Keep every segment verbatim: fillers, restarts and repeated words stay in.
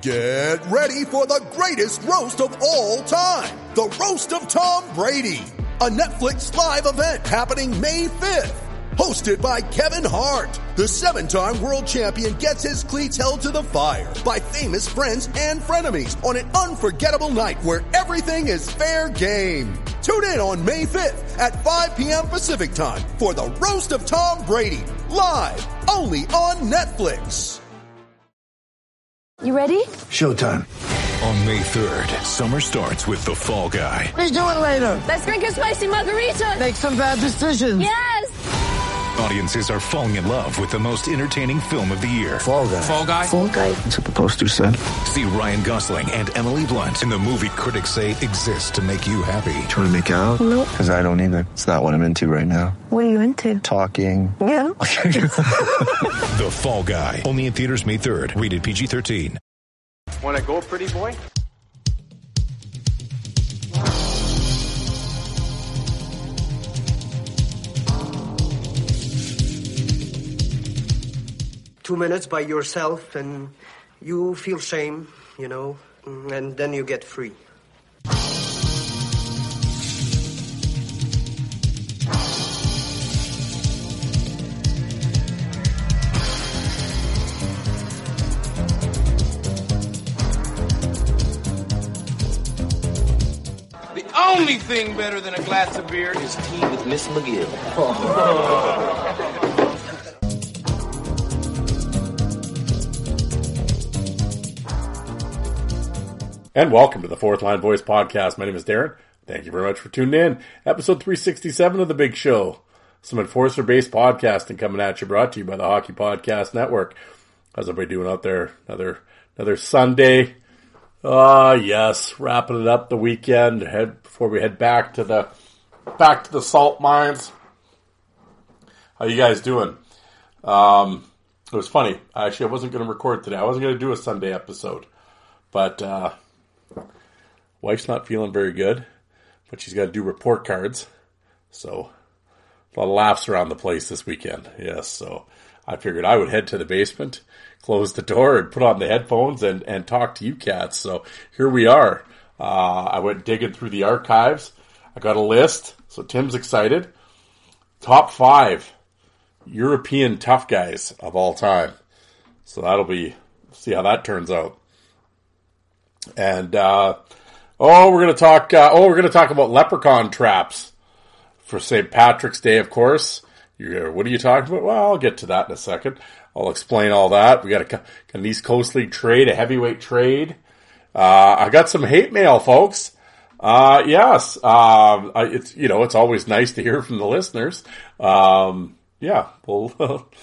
Get ready for the greatest roast of all time. The Roast of Tom Brady. A Netflix live event happening May fifth. Hosted by Kevin Hart. The seven-time world champion gets his cleats held to the fire by famous friends and frenemies on an unforgettable night where everything is fair game. Tune in on May fifth at five p.m. Pacific time for the Roast of Tom Brady. Live only on Netflix. You ready? Showtime. On May third, summer starts with The Fall Guy. Let's do it later. Let's drink a spicy margarita. Make some bad decisions. Yes. Audiences are falling in love with the most entertaining film of the year. Fall Guy. Fall Guy? Fall Guy. That's what the poster said. See Ryan Gosling and Emily Blunt in the movie critics say exists to make you happy. Trying to make it out? Nope. Because I don't either. It's not what I'm into right now. What are you into? Talking. Yeah. The Fall Guy. Only in theaters May third. Rated P G thirteen. Want to go, pretty boy? Two minutes by yourself and you feel shame, you know, and then you get free. The only thing better than a glass of beer is tea with Miss McGill. And welcome to the Fourth Line Voice Podcast. My name is Darren. Thank you very much for tuning in. Episode three sixty-seven of The Big Show. Some enforcer-based podcasting coming at you, brought to you by the Hockey Podcast Network. How's everybody doing out there? Another another Sunday. Ah, uh, yes, wrapping it up the weekend head before we head back to the back to the salt mines. How you guys doing? Um, it was funny. Actually, I wasn't going to record today. I wasn't going to do a Sunday episode, but uh, wife's not feeling very good. But she's got to do report cards, so a lot of laughs around the place this weekend. Yes, so I figured I would head to the basement, close the door, and put on the headphones and, and talk to you cats. So here we are. Uh, I went digging through the archives. I got a list, so Tim's excited. Top five European tough guys of all time. So that'll be, see how that turns out. And, uh, oh, we're going to talk, uh, oh, we're going to talk about leprechaun traps for Saint Patrick's Day, of course. You're, what are you talking about? Well, I'll get to that in a second. I'll explain all that. We got a, an East Coast League trade, a heavyweight trade. Uh, I got some hate mail, folks. Uh, yes. Um, I, it's, you know, it's always nice to hear from the listeners. Um, yeah, well,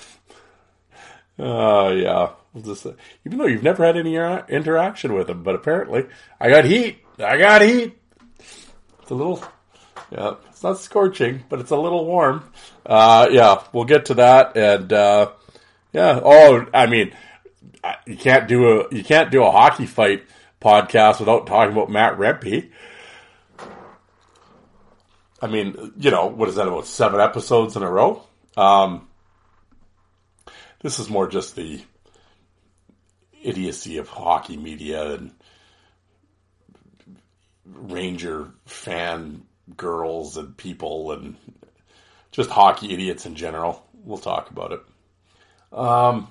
uh, yeah. We'll just, uh, even though you've never had any uh, interaction with them, but apparently I got heat. I got heat. It's a little, yeah, it's not scorching, but it's a little warm. Uh, yeah, we'll get to that. And, uh, yeah. Oh, I mean, you can't do a, you can't do a hockey fight podcast without talking about Matt Rempe. I mean, you know, what is that, about seven episodes in a row? Um, this is more just the idiocy of hockey media and Ranger fan girls and people and just hockey idiots in general. We'll talk about it. Um,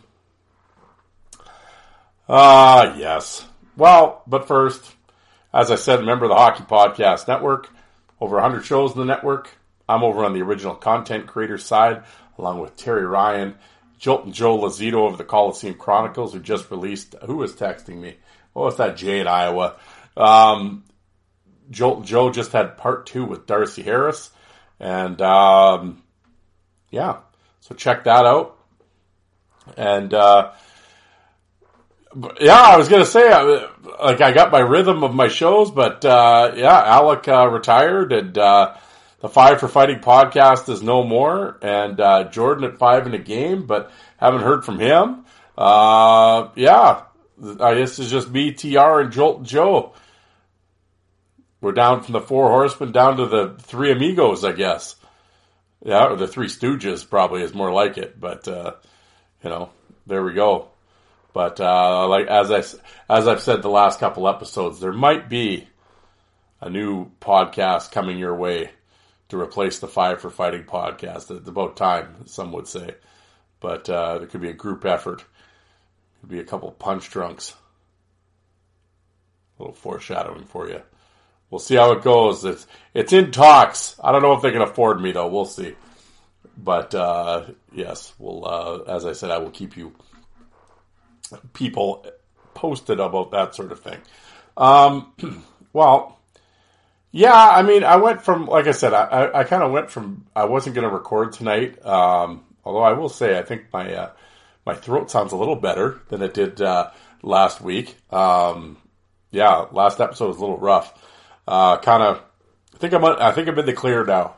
ah, uh, yes. Well, but first, as I said, remember the Hockey Podcast Network. Over one hundred shows in the network. I'm over on the original content creator side, along with Terry Ryan, Jolt and Joe Lazito of the Coliseum Chronicles, who just released, who was texting me? Oh, it's that Jay in Iowa. Um, Jolt and Joe just had part two with Darcy Harris. And, um, yeah, so check that out. And, uh, yeah, I was going to say, like, I got my rhythm of my shows, but, uh, yeah, Alec, uh, retired, and, uh, the Five for Fighting podcast is no more, and, uh, Jordan at Five in a Game, but haven't heard from him. Uh, yeah, I guess it's just me, T R, and Jolt and Joe. We're down from the Four Horsemen down to the Three Amigos, I guess. Yeah, or the Three Stooges probably is more like it, but, uh, you know, there we go. But uh, like as I as I've said the last couple episodes, there might be a new podcast coming your way to replace the Five for Fighting podcast. It's about time, some would say. But uh, there could be a group effort. Could be a couple punch drunks. A little foreshadowing for you. We'll see how it goes. It's it's in talks. I don't know if they can afford me though. We'll see. But uh, yes, we'll. Uh, as I said, I will keep you people posted about that sort of thing. Um, well, yeah. I mean, I went from like I said, I I, I kind of went from I wasn't going to record tonight. Um, although I will say, I think my uh, my throat sounds a little better than it did uh, last week. Um, yeah, last episode was a little rough. Uh, kind of, I think I'm, I think I'm in the clear now.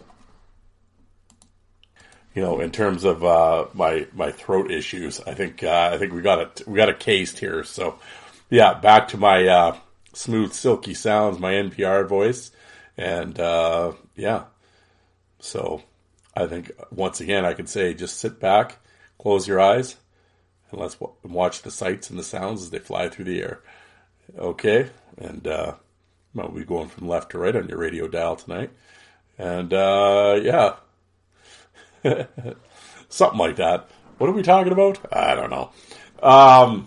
You know, in terms of uh, my my throat issues, I think uh, I think we got it we got it cased here. So, yeah, back to my uh, smooth, silky sounds, my N P R voice, and uh, yeah. So, I think once again I can say, just sit back, close your eyes, and let's w- watch the sights and the sounds as they fly through the air. Okay, and. Uh, Well, we'll be going from left to right on your radio dial tonight. And, uh, yeah. Something like that. What are we talking about? I don't know. Um,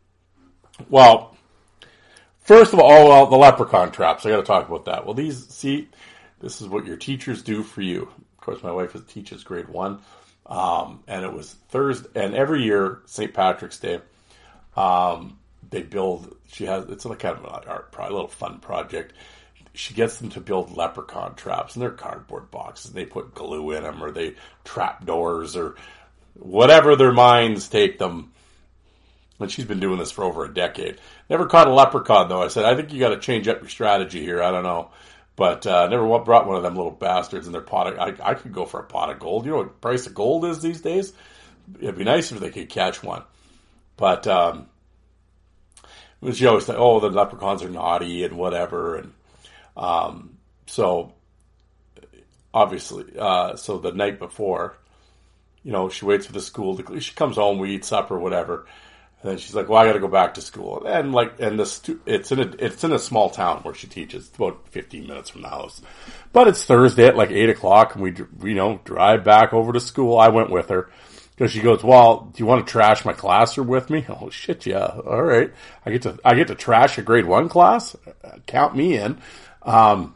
well, first of all, oh, well, the leprechaun traps. I got to talk about that. Well, these, see, this is what your teachers do for you. Of course, my wife teaches grade one. Um, and it was Thursday, and every year, Saint Patrick's Day, um, they build, she has, it's like kind of an art, probably a little fun project. She gets them to build leprechaun traps, and they're cardboard boxes. They put glue in them, or they trap doors, or whatever their minds take them. And she's been doing this for over a decade. Never caught a leprechaun, though. I said, I think you got to change up your strategy here. I don't know. But uh, never brought one of them little bastards in their pot of, I, I could go for a pot of gold. You know what the price of gold is these days? It'd be nice if they could catch one. But, um, she always said, oh, the leprechauns are naughty and whatever. And um, so, obviously, uh, so the night before, you know, she waits for the school to, she comes home, we eat supper, whatever. And then she's like, well, I got to go back to school. And like, and the stu- it's in a, it's in a small town where she teaches. It's about fifteen minutes from the house. But it's Thursday at like eight o'clock, and we, you know, drive back over to school. I went with her. Because she goes, well, do you want to trash my classroom with me? Oh shit, yeah, all right. I get to I get to trash a grade one class. Count me in. Um,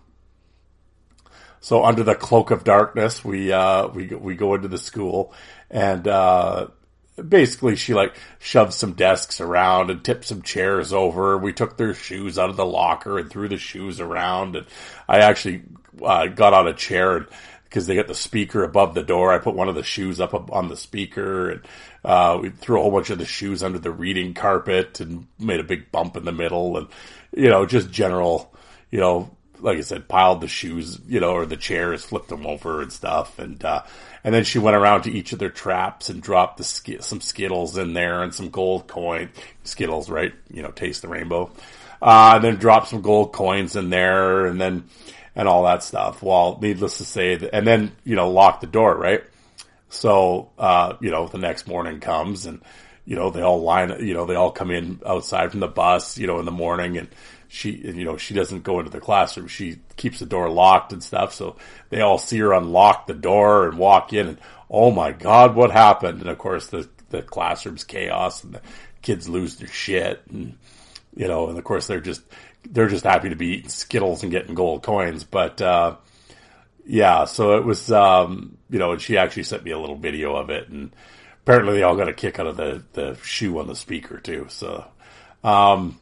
so under the cloak of darkness, we uh, we we go into the school, and uh, basically she like shoves some desks around and tipped some chairs over. We took their shoes out of the locker and threw the shoes around, and I actually uh, got on a chair and. Because they got the speaker above the door. I put one of the shoes up on the speaker, and uh, we threw a whole bunch of the shoes under the reading carpet and made a big bump in the middle, and, you know, just general, you know, like I said, piled the shoes, you know, or the chairs, flipped them over and stuff. And, uh, and then she went around to each of their traps and dropped the sk- some Skittles in there and some gold coin Skittles, right? You know, taste the rainbow. Uh, and then dropped some gold coins in there, and then, and all that stuff. Well, needless to say, that, and then, you know, lock the door, right? So, uh, you know, the next morning comes, and, you know, they all line, you know, they all come in outside from the bus, you know, in the morning, and she, you know, she doesn't go into the classroom. She keeps the door locked and stuff. So they all see her unlock the door and walk in, and oh my God, what happened? And of course, the, the classroom's chaos, and the kids lose their shit, and, you know, and of course they're just, they're just happy to be eating Skittles and getting gold coins. But, uh, yeah, so it was, um, you know, and she actually sent me a little video of it, and apparently they all got a kick out of the, the shoe on the speaker too. So, um,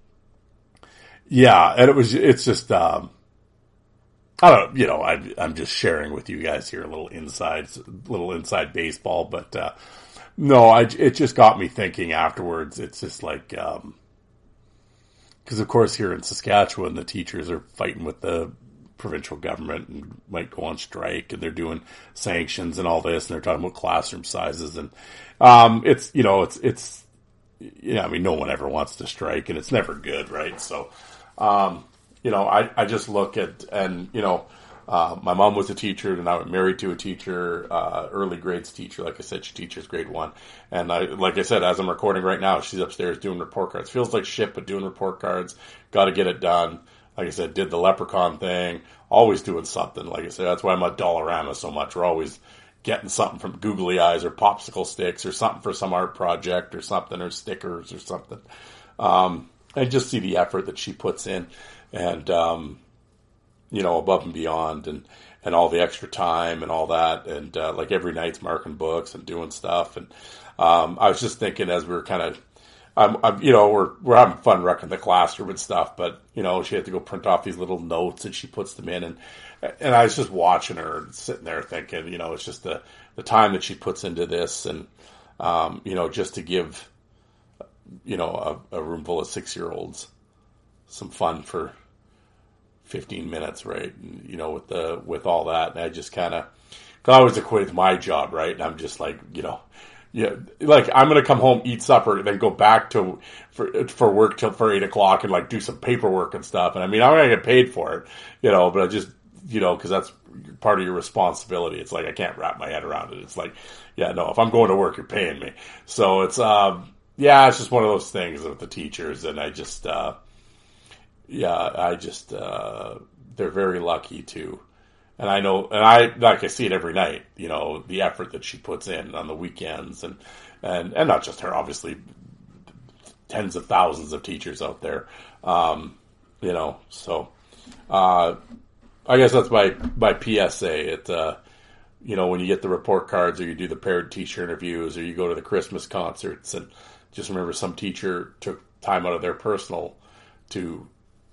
yeah, and it was, it's just, um, I don't, you know, I, I'm just sharing with you guys here a little inside, little inside baseball, but, uh, no, I, it just got me thinking afterwards. It's just like, um, because, of course, here in Saskatchewan, the teachers are fighting with the provincial government and might go on strike, and they're doing sanctions and all this, and they're talking about classroom sizes. And um, it's, you know, it's, it's, yeah, I mean, no one ever wants to strike, and it's never good, right? So, um, you know, I, I just look at, and, you know, uh, my mom was a teacher, and I was married to a teacher, uh, early grades teacher. Like I said, she teaches grade one. And I, like I said, as I'm recording right now, she's upstairs doing report cards. Feels like shit, but doing report cards. Got to get it done. Like I said, did the leprechaun thing. Always doing something. Like I said, that's why I'm at Dollarama so much. We're always getting something from Googly Eyes or popsicle sticks or something for some art project or something, or stickers or something. Um, and just see the effort that she puts in, and, um, you know, above and beyond, and, and all the extra time and all that. And, uh, like every night's marking books and doing stuff. And, um, I was just thinking as we were kind of, I'm, I'm, you know, we're, we're having fun wrecking the classroom and stuff, but, you know, she had to go print off these little notes and she puts them in. And, and I was just watching her sitting there thinking, you know, it's just the, the time that she puts into this. And, um, you know, just to give, you know, a, a room full of six-year-olds some fun for fifteen minutes, right? And, you know, with the, with all that, and I just kind of, cause I always equate to my job, right? And I'm just like, you know, yeah, like I'm going to come home, eat supper, and then go back to, for, for work till for eight o'clock and like do some paperwork and stuff. And I mean, I'm going to get paid for it, you know, but I just, you know, cause that's part of your responsibility. It's like, I can't wrap my head around it. It's like, yeah, no, if I'm going to work, you're paying me. So it's, um, yeah, it's just one of those things with the teachers, and I just, uh, yeah, I just, uh, they're very lucky too. And I know, and I, like I see it every night, you know, the effort that she puts in on the weekends, and, and, and not just her, obviously tens of thousands of teachers out there. Um, you know, so, uh, I guess that's my, my P S A. It, uh, you know, when you get the report cards, or you do the parent teacher interviews, or you go to the Christmas concerts, and just remember some teacher took time out of their personal to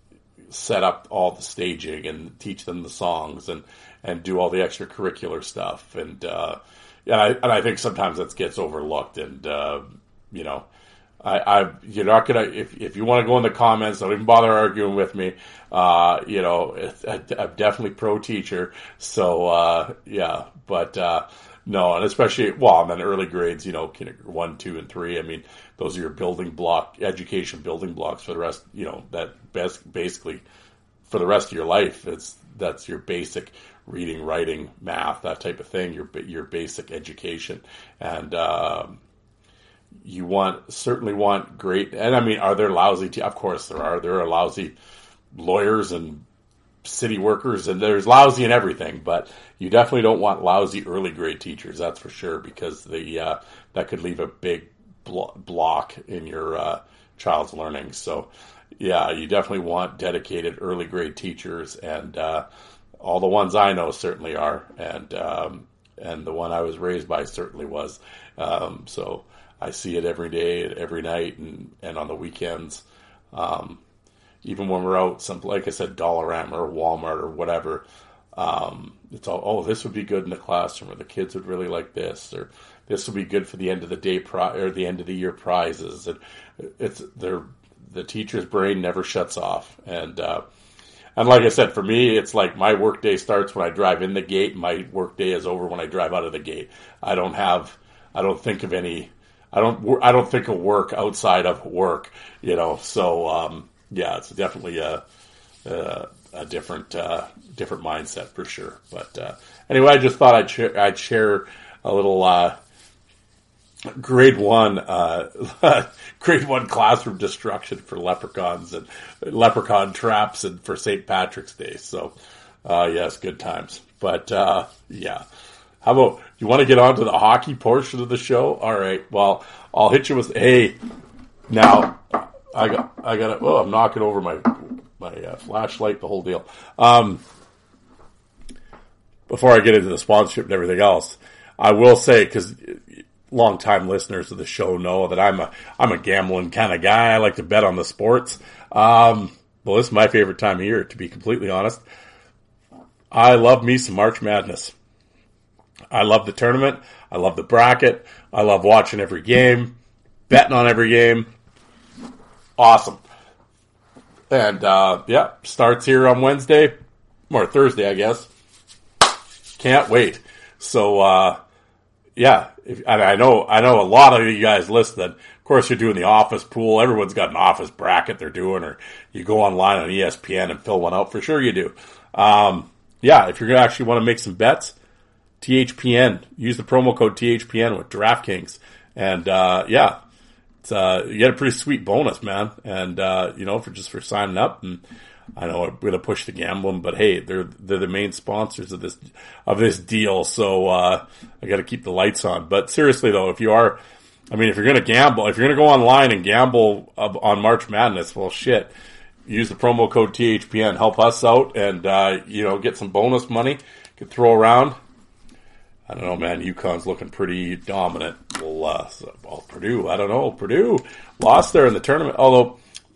set up all the staging and teach them the songs, and, and do all the extracurricular stuff. And, uh, and I, and I think sometimes that gets overlooked. And, uh, you know, I, I, you're not gonna, if, if you want to go in the comments, don't even bother arguing with me. Uh, you know, I, I'm definitely pro teacher. So, uh, yeah, but, uh, no, and especially, well, and then early grades, you know, one, two, and three. I mean, those are your building block, education building blocks for the rest, you know, that best, basically for the rest of your life. It's, that's your basic reading, writing, math, that type of thing, your, your basic education. And, um, you want, certainly want great, and I mean, are there lousy, te- of course there are, there are lousy lawyers and city workers, and there's lousy in everything, but you definitely don't want lousy early grade teachers, that's for sure, because the uh, that could leave a big blo- block in your uh, child's learning. So, yeah, you definitely want dedicated early grade teachers, and uh, all the ones I know certainly are, and um, and the one I was raised by certainly was. Um, so I see it every day, every night, and, and on the weekends. Um, Even when we're out, some, like I said, Dollarama or Walmart or whatever, um, it's all, oh, this would be good in the classroom, or the kids would really like this, or this would be good for the end of the day pri- or the end of the year prizes. And it's their the teacher's brain never shuts off. And uh, and like I said, for me, it's like my work day starts when I drive in the gate. My work day is over when I drive out of the gate. I don't have, I don't think of any, I don't, I don't think of work outside of work, you know. So. Um, Yeah, it's definitely a a, a different uh, different mindset for sure. But uh, anyway, I just thought I'd share, I'd share a little uh, grade one uh, grade one classroom destruction for leprechauns and leprechaun traps, and for Saint Patrick's Day. So uh, yes, good times. But uh, yeah, how about you want to get on to the hockey portion of the show? All right. Well, I'll hit you with hey now. I got, I got it. Oh, I'm knocking over my, my uh, flashlight, the whole deal. Um, before I get into the sponsorship and everything else, I will say, cause long-time listeners of the show know that I'm a, I'm a gambling kind of guy. I like to bet on the sports. Um, well, this is my favorite time of year, to be completely honest. I love me some March Madness. I love the tournament. I love the bracket. I love watching every game, betting on every game. Awesome. And, uh, yeah, starts here on Wednesday, or Thursday, I guess. Can't wait. So, uh, yeah, if, and I know, I know a lot of you guys listening. Of course, you're doing the office pool. Everyone's got an office bracket they're doing, or you go online on E S P N and fill one out. For sure you do. Um, yeah, if you're going to actually want to make some bets, T H P N. Use the promo code T H P N with DraftKings. And, uh, yeah, it's, uh, you get a pretty sweet bonus, man. And, uh, you know, for just for signing up. And I know I'm going to push the gambling, but hey, they're, they're the main sponsors of this, of this deal. So, uh, I got to keep the lights on. But seriously though, if you are, I mean, if you're going to gamble, if you're going to go online and gamble on March Madness, well, shit, use the promo code T H P N. Help us out and, uh, you know, get some bonus money. Could throw around. I don't know, man. UConn's looking pretty dominant. Well, uh, so, well, Purdue, I don't know. Purdue lost there in the tournament. Although,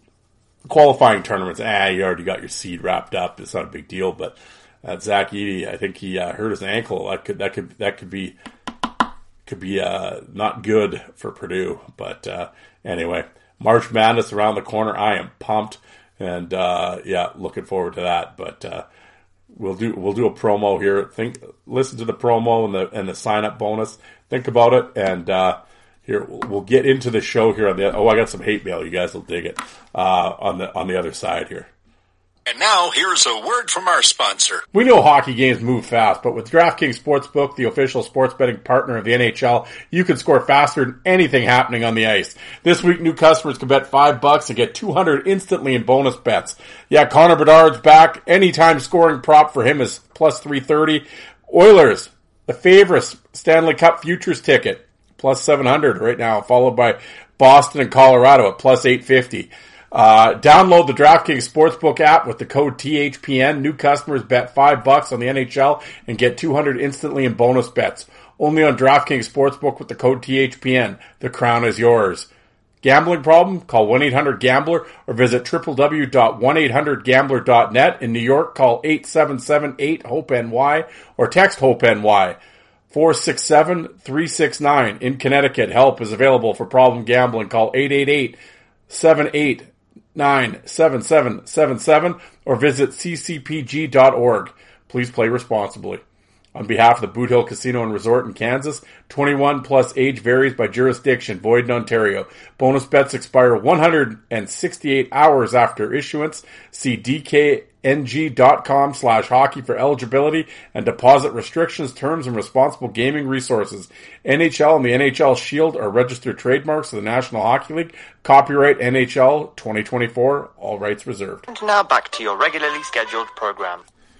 qualifying tournaments, ah, you already got your seed wrapped up. It's not a big deal. But uh, Zach Edey, I think he uh, hurt his ankle. That could, that could, that could be... Could be uh, not good for Purdue, but uh, anyway, March Madness around the corner. I am pumped, and uh, yeah, looking forward to that. But uh, we'll do we'll do a promo here. Think, listen to the promo and the and the sign up bonus. Think about it, and uh, here we'll get into the show here on the. Oh, I got some hate mail. You guys will dig it uh, on the on the other side here. And now, here's a word from our sponsor. We know hockey games move fast, but with DraftKings Sportsbook, the official sports betting partner of the N H L, you can score faster than anything happening on the ice. This week, new customers can bet five bucks and get two hundred instantly in bonus bets. Yeah, Connor Bedard's back. Anytime scoring prop for him is plus three thirty. Oilers, the favorites, Stanley Cup futures ticket, plus seven hundred right now, followed by Boston and Colorado at plus eight fifty. Uh, download the DraftKings Sportsbook app with the code T H P N. New customers bet five bucks on the N H L and get two hundred instantly in bonus bets. Only on DraftKings Sportsbook with the code T H P N. The crown is yours. Gambling problem? Call one eight hundred gambler or visit w w w dot one eight hundred gambler dot net. In New York, call eight seven seven eight hope N Y or text HOPE-NY. four six seven three six nine. In Connecticut, help is available for problem gambling. Call eight eight eight seven eight nine seven seven seven seven or visit c c p g dot org. Please play responsibly. On behalf of the Boot Hill Casino and Resort in Kansas, twenty-one plus age varies by jurisdiction, void in Ontario. Bonus bets expire one hundred sixty-eight hours after issuance. See d k n g dot com slash hockey for eligibility and deposit restrictions, terms, and responsible gaming resources. N H L and the N H L Shield are registered trademarks of the National Hockey League. Copyright N H L twenty twenty-four. All rights reserved. And now back to your regularly scheduled program.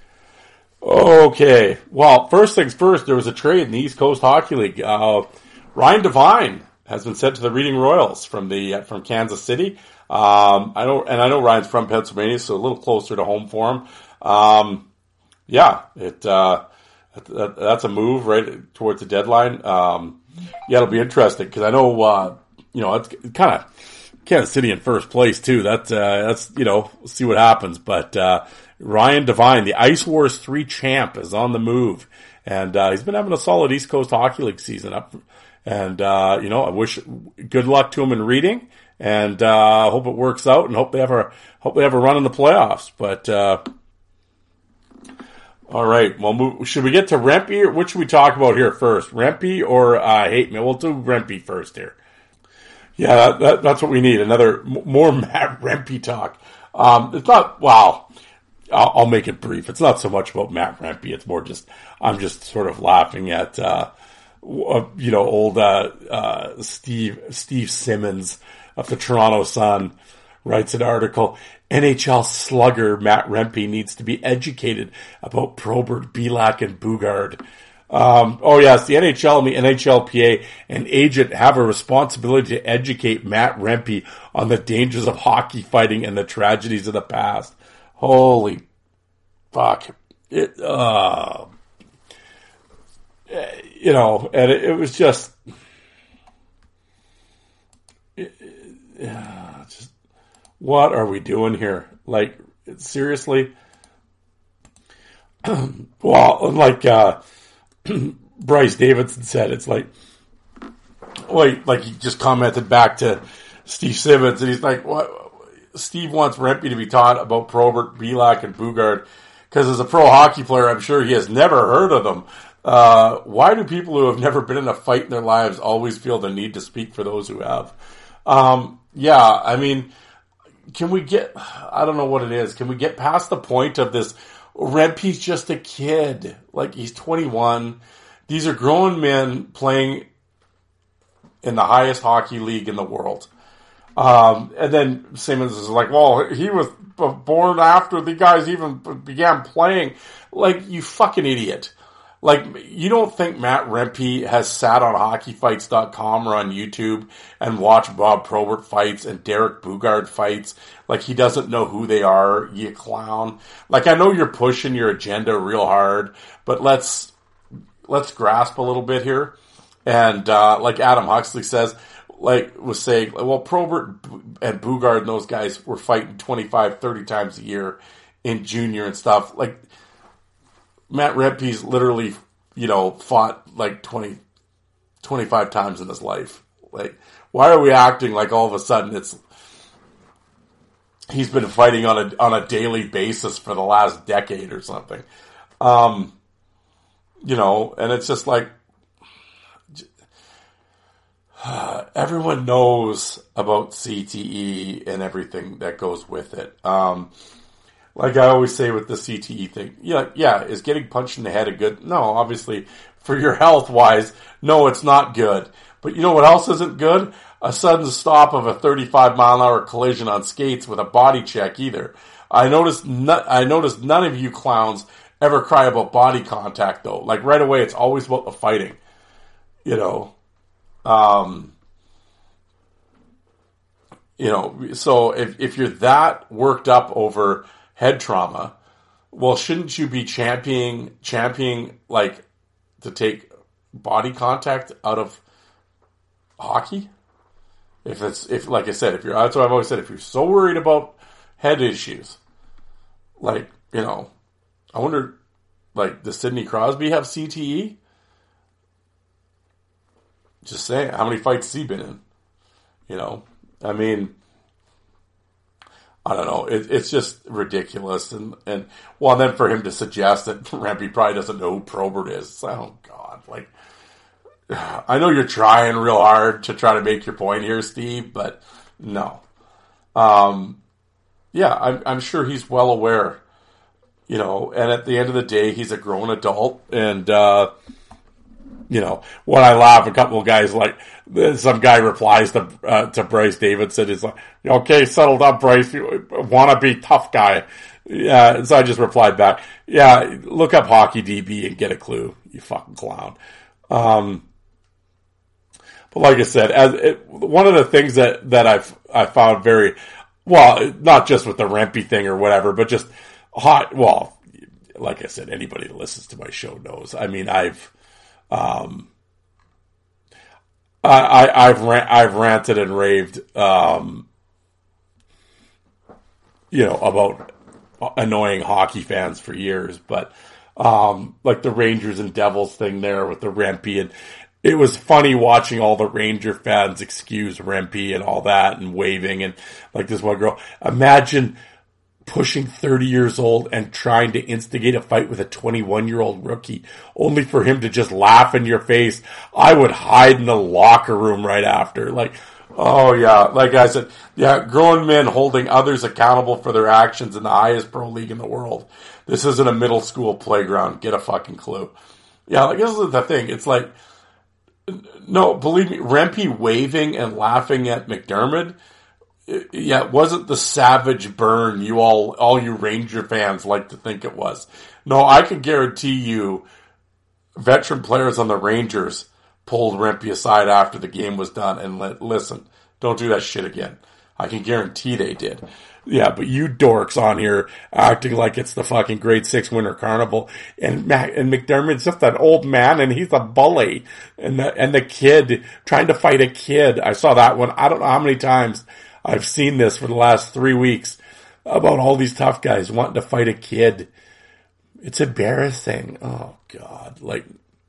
Okay. Well, first things first, there was a trade in the East Coast Hockey League. Uh, Ryan Devine has been sent to the Reading Royals from the uh, from Kansas City. Um, I know, and I know Ryan's from Pennsylvania, so a little closer to home for him. Um, yeah, it uh, that, that's a move right towards the deadline. Um, yeah, it'll be interesting because I know uh, you know it's kind of Kansas City in first place too. That uh, that's you know we'll see what happens, but. Uh, Ryan Devine, the Ice Wars three champ, is on the move. And, uh, he's been having a solid East Coast Hockey League season up. And, uh, you know, I wish good luck to him in Reading. And, uh, hope it works out and hope they have a, hope they have a run in the playoffs. But, uh, all right. Well, move, should we get to Rempe or what should we talk about here first? Rempe or, uh, Hate Me? We'll do Rempe first here. Yeah, that, that, that's what we need. Another, more Matt Rempe talk. Um, it's not, wow. I'll, I'll make it brief. It's not so much about Matt Rempe. It's more just, I'm just sort of laughing at, uh, you know, old, uh, uh, Steve, Steve Simmons of the Toronto Sun writes an article. N H L slugger Matt Rempe needs to be educated about Probert, Belak, and Bugard. Um, oh yes, the N H L and the N H L P A and agent have a responsibility to educate Matt Rempe on the dangers of hockey fighting and the tragedies of the past. Holy fuck. It, uh, you know, and it, it was just, it, uh, just, what are we doing here? Like, seriously? Well, like, uh, Bryce Davidson said, it's like, like, like he just commented back to Steve Simmons and he's like, what? Steve wants Rempe to be taught about Probert, Belak, and Bugard because as a pro hockey player, I'm sure he has never heard of them. Uh, why do people who have never been in a fight in their lives always feel the need to speak for those who have? Um, yeah, I mean, can we get, I don't know what it is. Can we get past the point of this Rempe's just a kid. Like, he's twenty-one. These are grown men playing in the highest hockey league in the world. Um, and then Simmons is like, well, he was born after the guys even began playing. Like, you fucking idiot. Like, you don't think Matt Rempe has sat on hockey fights dot com or on YouTube and watched Bob Probert fights and Derek Boogaard fights? Like, he doesn't know who they are, you clown. Like, I know you're pushing your agenda real hard, but let's, let's grasp a little bit here. And, uh, like Adam Huxley says, like, was saying, well, Probert and Boogaard and those guys were fighting twenty-five, thirty times a year in junior and stuff. Like, Matt Rempe's literally, you know, fought like twenty, twenty-five times in his life. Like, why are we acting like all of a sudden it's, he's been fighting on a, on a daily basis for the last decade or something? Um, you know, and it's just like, everyone knows about C T E and everything that goes with it. Um, Like I always say with the C T E thing, yeah, yeah, is getting punched in the head a good? No, obviously, for your health wise, no, it's not good. But you know what else isn't good? A sudden stop of a thirty-five mile an hour collision on skates with a body check either. I noticed, no, I noticed none of you clowns ever cry about body contact though. Like right away, it's always about the fighting. You know, um, you know. So if if you're that worked up over head trauma, well, shouldn't you be championing, championing, like, to take body contact out of hockey? If it's, if, like I said, if you're, that's what I've always said, if you're so worried about head issues, like, you know, I wonder, like, does Sidney Crosby have C T E? Just saying, how many fights has he been in? You know, I mean, I don't know. It, it's just ridiculous. And, and, well, then for him to suggest that Rempe probably doesn't know who Probert is. Oh, God. Like, I know you're trying real hard to try to make your point here, Steve, but no. Um, yeah, I'm, I'm sure he's well aware, you know, and at the end of the day, he's a grown adult. And, uh, you know, when I laugh, a couple of guys like, some guy replies to uh, to Bryce Davidson, he's like, okay, settled up, Bryce, you wanna be tough guy. Yeah, so I just replied back, yeah, look up Hockey D B and get a clue, you fucking clown. Um, but like I said, as it, one of the things that, that I've, I found very, well, not just with the Rempe thing or whatever, but just hot, well, like I said, anybody that listens to my show knows. I mean, I've, Um, I, I, I've ran, I've ranted and raved, um, you know, about annoying hockey fans for years, but, um, like the Rangers and Devils thing there with the Rempe, and it was funny watching all the Ranger fans excuse Rempe and all that and waving, and like this one girl, imagine pushing thirty years old and trying to instigate a fight with a twenty-one year old rookie, only for him to just laugh in your face. I would hide in the locker room right after. Like, oh yeah, like I said, yeah, grown men holding others accountable for their actions in the highest pro league in the world. This isn't a middle school playground. Get a fucking clue. Yeah, like this is the thing. It's like, no, believe me, Rempe waving and laughing at McDermott, yeah, it wasn't the savage burn you all, all you Ranger fans like to think it was. No, I can guarantee you veteran players on the Rangers pulled Rempe aside after the game was done and let, listen, don't do that shit again. I can guarantee they did. Yeah, but you dorks on here acting like it's the fucking grade six winter carnival, and Mac, and McDermott's just an old man and he's a bully, and the, and the kid trying to fight a kid. I saw that one. I don't know how many times I've seen this for the last three weeks about all these tough guys wanting to fight a kid. It's embarrassing. Oh God. Like,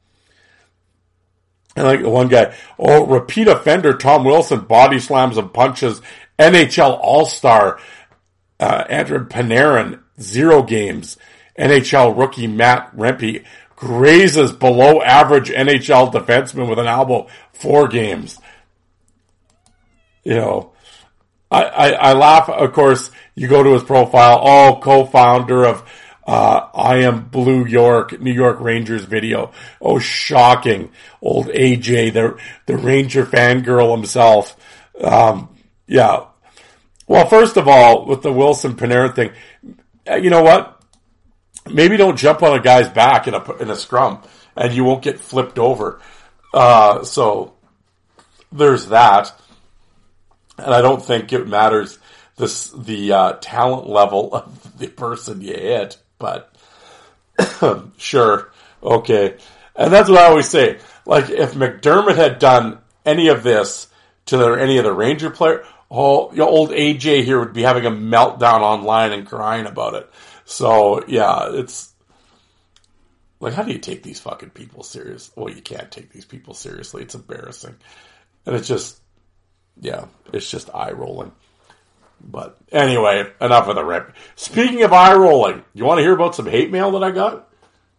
and like the one guy, oh, repeat offender Tom Wilson body slams and punches N H L All-Star, uh, Andrew Panarin, zero games. N H L rookie Matt Rempe grazes below average N H L defenseman with an elbow, four games. You know, I, I, I laugh, of course, you go to his profile, oh, co-founder of, Uh, I am Blue York, New York Rangers video. Oh, shocking. Old A J, the, the Ranger fangirl himself. Um, yeah. Well, first of all, with the Wilson Panarin thing, you know what? Maybe don't jump on a guy's back in a, in a scrum and you won't get flipped over. Uh, so there's that. And I don't think it matters this, the, uh, talent level of the person you hit. But sure, okay. And that's what I always say. Like, if McDermott had done any of this to the, any of the Ranger player, oh, you know, old A J here would be having a meltdown online and crying about it. So, yeah, it's like, how do you take these fucking people serious? Well, you can't take these people seriously. It's embarrassing. And it's just, yeah, it's just eye rolling. But anyway, enough of the rip. Speaking of eye rolling, you want to hear about some hate mail that I got?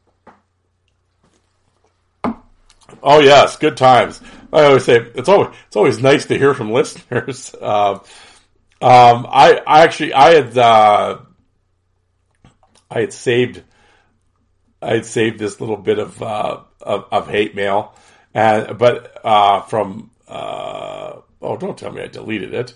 Oh yes, good times. I always say it's always it's always nice to hear from listeners. Uh, um, I I actually I had uh, I had saved I had saved this little bit of uh, of, of hate mail, and but uh, from uh, oh don't tell me I deleted it.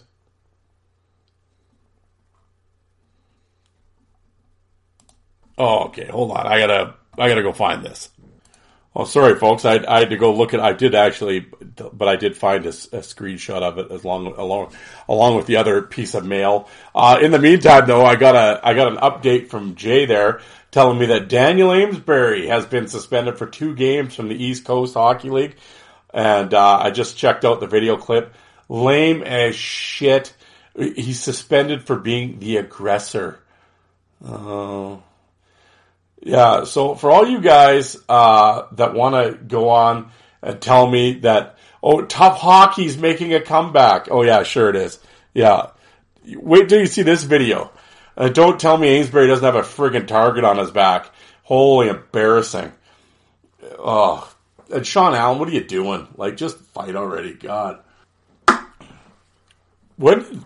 Oh, okay. Hold on. I gotta, I gotta go find this. Oh, sorry, folks. I, I had to go look at. I did actually, but I did find a, a screenshot of it as long, along, along with the other piece of mail. Uh, in the meantime, though, I got a, I got an update from Jay there telling me that Daniel Amesbury has been suspended for two games from the East Coast Hockey League, and uh, I just checked out the video clip. Lame as shit. He's suspended for being the aggressor. Oh. Uh, Yeah, so for all you guys uh, that want to go on and tell me that, oh, tough hockey's making a comeback. Oh, yeah, sure it is. Yeah. Wait till you see this video. Uh, don't tell me Amesbury doesn't have a friggin' target on his back. Holy embarrassing. Oh. And Sean Allen, what are you doing? Like, just fight already. God. When?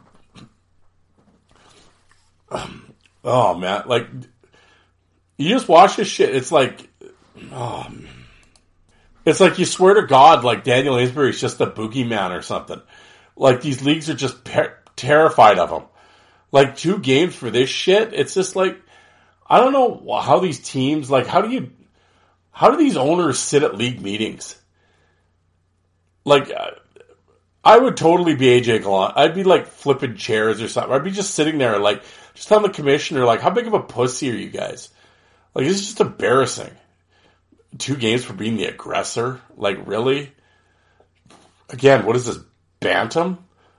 Oh, man. Like... You just watch this shit. It's like, oh, it's like you swear to God, like Daniel Amesbury is just a boogeyman or something. Like these leagues are just per- terrified of him. Like two games for this shit. It's just like, I don't know how these teams, like how do you, how do these owners sit at league meetings? Like, I would totally be A J Gallant. I'd be like flipping chairs or something. I'd be just sitting there like, just telling the commissioner, like, how big of a pussy are you guys? Like, it's just embarrassing. Two games for being the aggressor? Like, really? Again, what is this, bantam?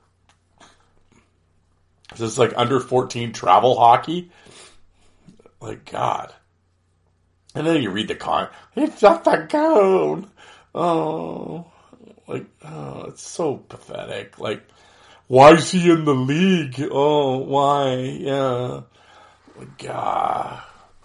Is this like under fourteen travel hockey? Like, God. And then you read the con. It's not the cone. Oh. Like, oh, it's so pathetic. Like, why is he in the league? Oh, why? Yeah. Like, God.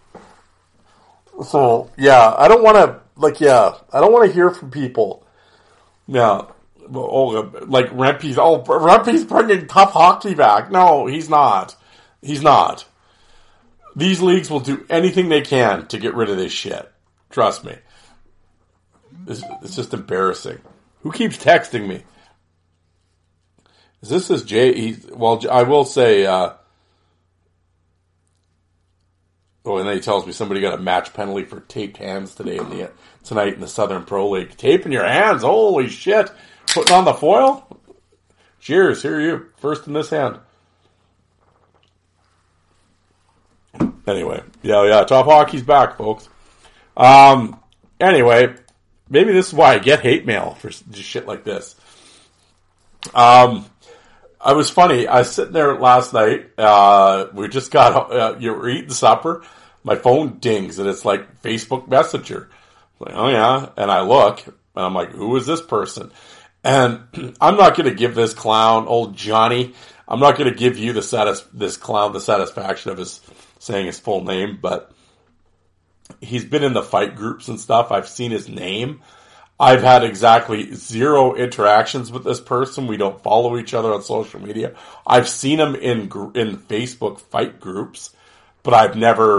So, yeah, I don't want to, like, yeah, I don't want to hear from people. Yeah. Oh, like, Rempe's, oh, Rempe's bringing tough hockey back. No, he's not. He's not. These leagues will do anything they can to get rid of this shit. Trust me. It's, it's just embarrassing. Who keeps texting me? Is this his Jay? He, well, I will say, uh, oh, and then he tells me somebody got a match penalty for taped hands today in the tonight in the Southern Pro League. Taping your hands, holy shit! Putting on the foil. Cheers, here you first in this hand. Anyway, yeah, yeah, top hockey's back, folks. Um, anyway, maybe this is why I get hate mail for just shit like this. Um. I was funny. I was sitting there last night. Uh, we just got, uh, you were eating supper. My phone dings and it's like Facebook Messenger. Like, oh yeah. And I look and I'm like, who is this person? And I'm not going to give this clown, old Johnny, I'm not going to give you the satis- this clown the satisfaction of his saying his full name, but he's been in the fight groups and stuff. I've seen his name. I've had exactly zero interactions with this person. We don't follow each other on social media. I've seen him in in Facebook fight groups, but I've never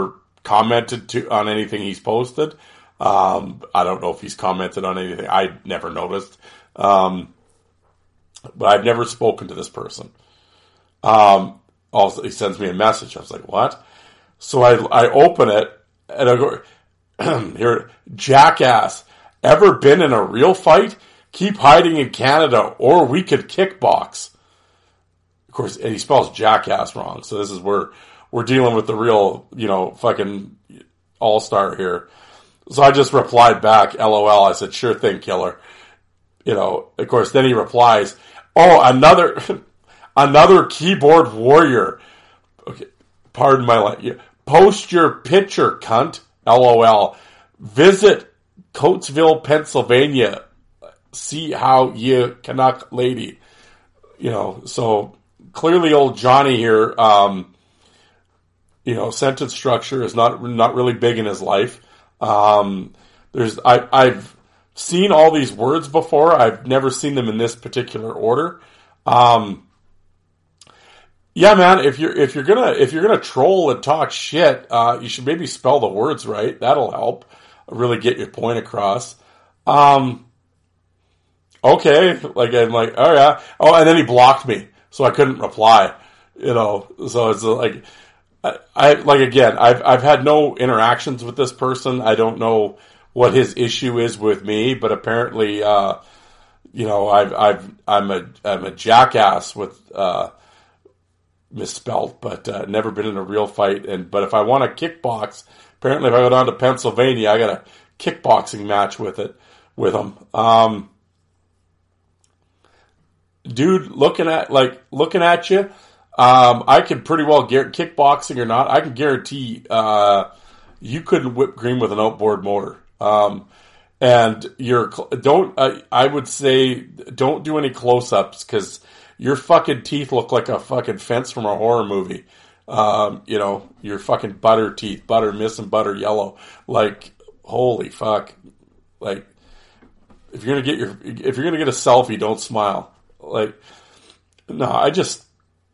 commented to on anything he's posted. Um, I don't know if he's commented on anything. I never noticed. Um, but I've never spoken to this person. Um, also, he sends me a message. I was like, what? So I, I open it and I go, here, jackass, ever been in a real fight? Keep hiding in Canada or we could kickbox. Of course, and he spells jackass wrong. So this is where we're dealing with the real, you know, fucking all-star here. So I just replied back, LOL. I said, sure thing, killer. You know, of course, then he replies, oh, another, another keyboard warrior. Okay, pardon my language. Post your picture, cunt. LOL. Visit Coatesville, Pennsylvania. See how you Canuck lady. You know, so clearly old Johnny here, um, you know, sentence structure is not, not really big in his life. Um, there's, I, I've seen all these words before. I've never seen them in this particular order. Um, yeah, man, if you're, if you're gonna, if you're gonna troll and talk shit, uh, you should maybe spell the words right. That'll help really get your point across. Um, okay. Like, I'm like, oh yeah. Oh, and then he blocked me, so I couldn't reply, you know, so it's like, I, I like again. I've I've had no interactions with this person. I don't know what his issue is with me, but apparently, uh, you know, I've I've I'm a I'm a jackass with uh, misspelled, but uh, never been in a real fight. And but if I want to kickbox, apparently, if I go down to Pennsylvania, I got a kickboxing match with it with him. Um, dude, looking at like looking at you. Um, I can pretty well guarantee, kickboxing or not, I can guarantee, uh, you couldn't whip cream with an outboard motor. Um, and you're, don't, uh, I would say, don't do any close-ups, cause your fucking teeth look like a fucking fence from a horror movie. Um, you know, your fucking butter teeth, butter missing, butter yellow. Like, holy fuck. Like, if you're gonna get your, if you're gonna get a selfie, don't smile. Like, no, I just,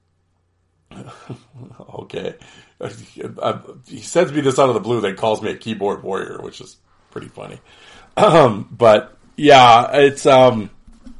okay. He sends me this out of the blue, then calls me a keyboard warrior, which is pretty funny. Um, but yeah, it's, um,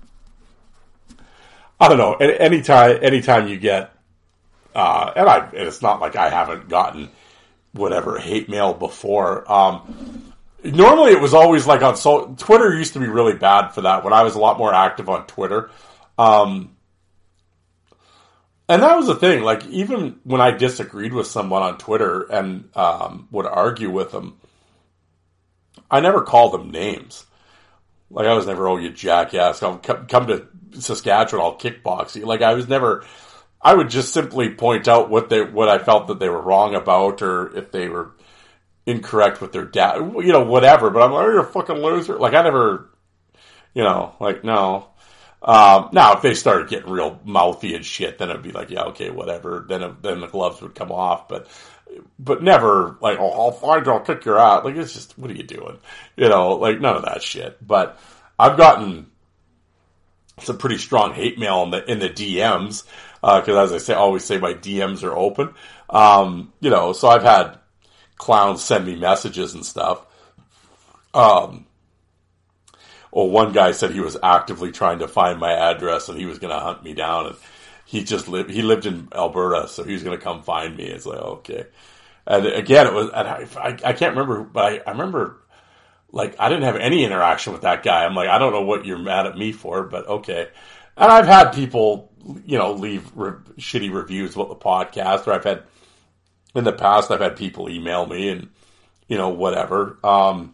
I don't know. Anytime, anytime you get, uh, and I, and it's not like I haven't gotten whatever hate mail before. Um, normally it was always like on, so Twitter used to be really bad for that when I was a lot more active on Twitter. Um, And that was the thing, like, even when I disagreed with someone on Twitter and um, would argue with them, I never called them names. Like, I was never, oh, you jackass, come, come to Saskatchewan, I'll kickbox you. Like, I was never, I would just simply point out what they, what I felt that they were wrong about, or if they were incorrect with their dad, you know, whatever. But I'm like, oh, you're a fucking loser. Like, I never, you know, like, no. Um, now, if they started getting real mouthy and shit, then it'd be like, yeah, okay, whatever. Then, it, then the gloves would come off, but, but never like, oh, I'll find you, I'll kick your ass. Like, it's just, what are you doing? You know, like none of that shit. But I've gotten some pretty strong hate mail in the, in the D Ms. Uh, cause as I say, I always say my D Ms are open. Um, you know, so I've had clowns send me messages and stuff. Um, Well, one guy said he was actively trying to find my address and he was going to hunt me down. And he just lived, he lived in Alberta, so he was going to come find me. It's like, okay. And again, it was, and I, I, I can't remember, but I, I remember, like, I didn't have any interaction with that guy. I'm like, I don't know what you're mad at me for, but okay. And I've had people, you know, leave re- shitty reviews about the podcast, or I've had, in the past, I've had people email me and, you know, whatever. Um,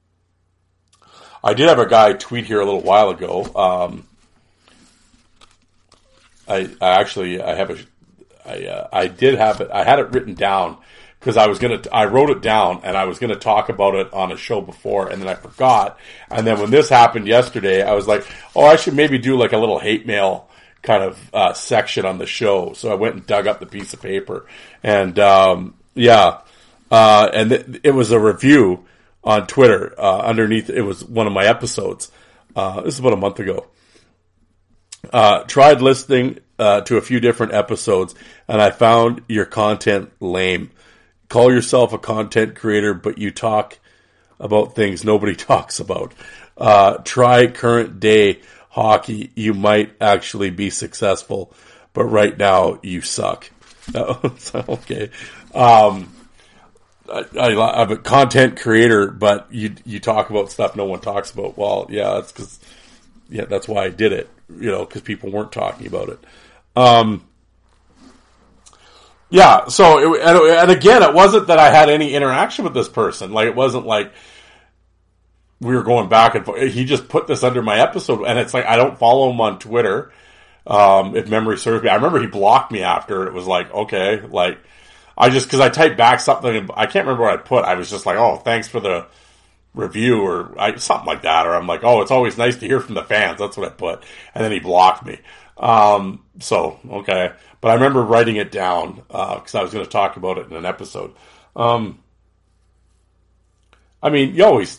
I did have a guy tweet here a little while ago. Um, I, I actually, I have a, I, uh, I did have it, I had it written down because I was going to, I wrote it down and I was going to talk about it on a show before and then I forgot. And then when this happened yesterday, I was like, oh, I should maybe do like a little hate mail kind of, uh, section on the show. So I went and dug up the piece of paper and, um, yeah, uh, and th- it was a review on Twitter, uh, underneath, it was one of my episodes. Uh, this is about a month ago. Uh, tried listening, uh, to a few different episodes and I found your content lame. call yourself a content creator, but you talk about things nobody talks about. Uh, try current day hockey. You might actually be successful, but right now you suck. Okay. Um, I, I, I'm a content creator, but you you talk about stuff no one talks about. Well, yeah, that's because yeah, that's why I did it. You know, because people weren't talking about it. Um, yeah. So, it, and, and again, it wasn't that I had any interaction with this person. Like, it wasn't like we were going back and forth. He just put this under my episode, and it's like I don't follow him on Twitter. Um, if memory serves me, I remember he blocked me after. It was like, okay, like. I just, cause I typed back something, and I can't remember what I put. I was just like, oh, thanks for the review, or I, something like that. Or I'm like, oh, it's always nice to hear from the fans. That's what I put. And then he blocked me. Um, so, okay. But I remember writing it down, uh, cause I was going to talk about it in an episode. Um, I mean, you always,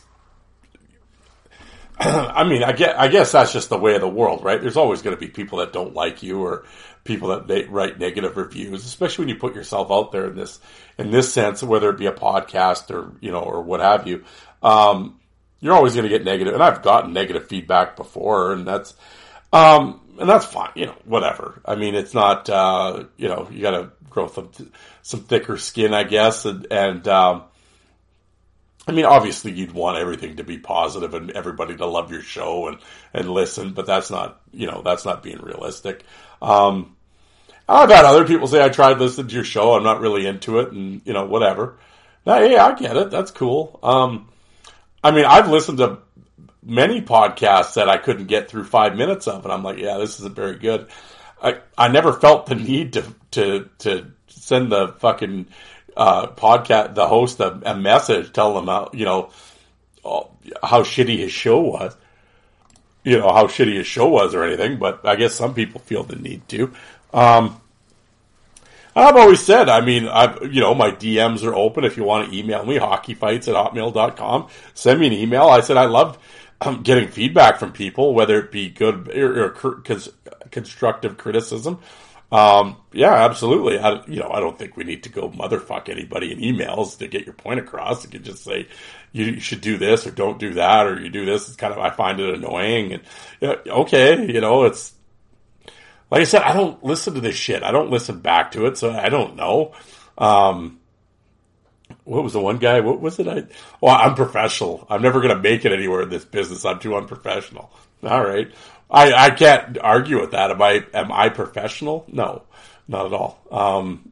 I mean, I guess, I guess that's just the way of the world, right? There's always going to be people that don't like you, or people that they write negative reviews, especially when you put yourself out there in this, in this sense, whether it be a podcast or, you know, or what have you. Um, you're always going to get negative, and I've gotten negative feedback before, and that's, um, and that's fine, you know, whatever. I mean, it's not, uh, you know, you got to grow some, some thicker skin, I guess, and, and, um, I mean, obviously you'd want everything to be positive and everybody to love your show and, and listen, but that's not, you know, that's not being realistic. Um, I've had other people say I tried listening to your show, I'm not really into it, and, you know, whatever. Now, hey, I get it. That's cool. Um, I mean, I've listened to many podcasts that I couldn't get through five minutes of, and I'm like, yeah, this isn't very good. I, I never felt the need to, to, to send the fucking, uh, podcast, the host a, a message, tell them how, you know, how shitty his show was. You know, how shitty his show was or anything, but I guess some people feel the need to. Um, I've always said, I mean, I've, you know, my D Ms are open if you want to email me, hockeyfights at hotmail dot com. Send me an email. I said I love um, getting feedback from people, whether it be good or, or cons- constructive criticism. Um, yeah, absolutely. I, you know, I don't think we need to go motherfuck anybody in emails to get your point across. You can just say, you should do this or don't do that, or you do this. It's kind of, I find it annoying, and you know, okay, you know, it's, like I said, I don't listen to this shit. I don't listen back to it, so I don't know. Um, what was the one guy? What was it? I, well, I'm professional. I'm never going to make it anywhere in this business. I'm too unprofessional. All right. I, I can't argue with that. Am I, am I professional? No, not at all. Um,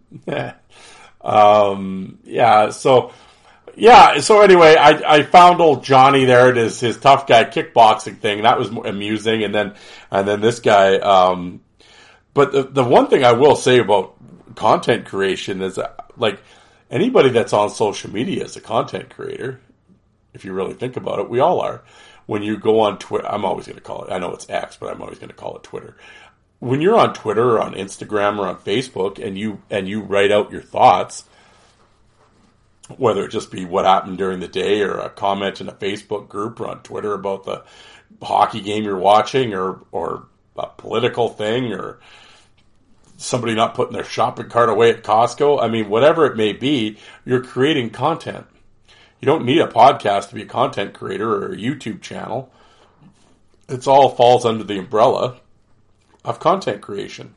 um, yeah, so, yeah, so anyway, I, I found old Johnny there. It is his tough guy kickboxing thing. That was amusing. And then, and then this guy, um, but the, the one thing I will say about content creation is that, like, anybody that's on social media is a content creator. If you really think about it, we all are. When you go on Twitter, I'm always going to call it, I know it's X, but I'm always going to call it Twitter. When you're on Twitter or on Instagram or on Facebook and you, and you write out your thoughts, whether it just be what happened during the day or a comment in a Facebook group or on Twitter about the hockey game you're watching, or, or a political thing, or somebody not putting their shopping cart away at Costco. I mean, whatever it may be, you're creating content. You don't need a podcast to be a content creator or a YouTube channel. It's all falls under the umbrella of content creation.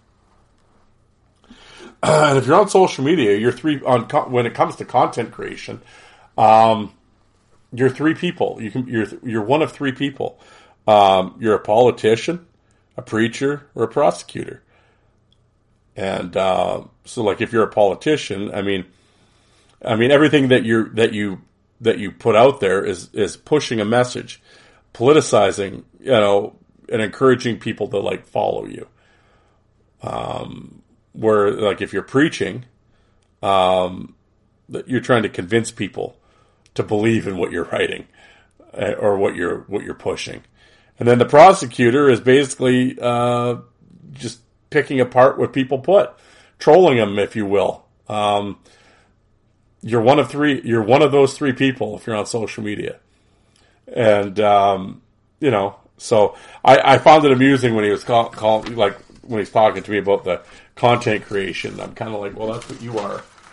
Uh, and if you're on social media, you're three on when it comes to content creation. Um, you're three people. You can you're you're one of three people. Um, you're a politician, a preacher, or a prosecutor. And uh, so, like, if you're a politician, I mean, I mean everything that you that you that you put out there is is pushing a message, politicizing, you know, and encouraging people to, like, follow you. Um, where, like, if you're preaching, um, that you're trying to convince people to believe in what you're writing, uh, or what you're what you're pushing. And then the prosecutor is basically uh, just picking apart what people put, trolling them, if you will. Um, you're one of three. You're one of those three people if you're on social media, and um, you know. So I, I found it amusing when he was call, call, like when he's talking to me about the content creation. I'm kind of like, well, that's what you are.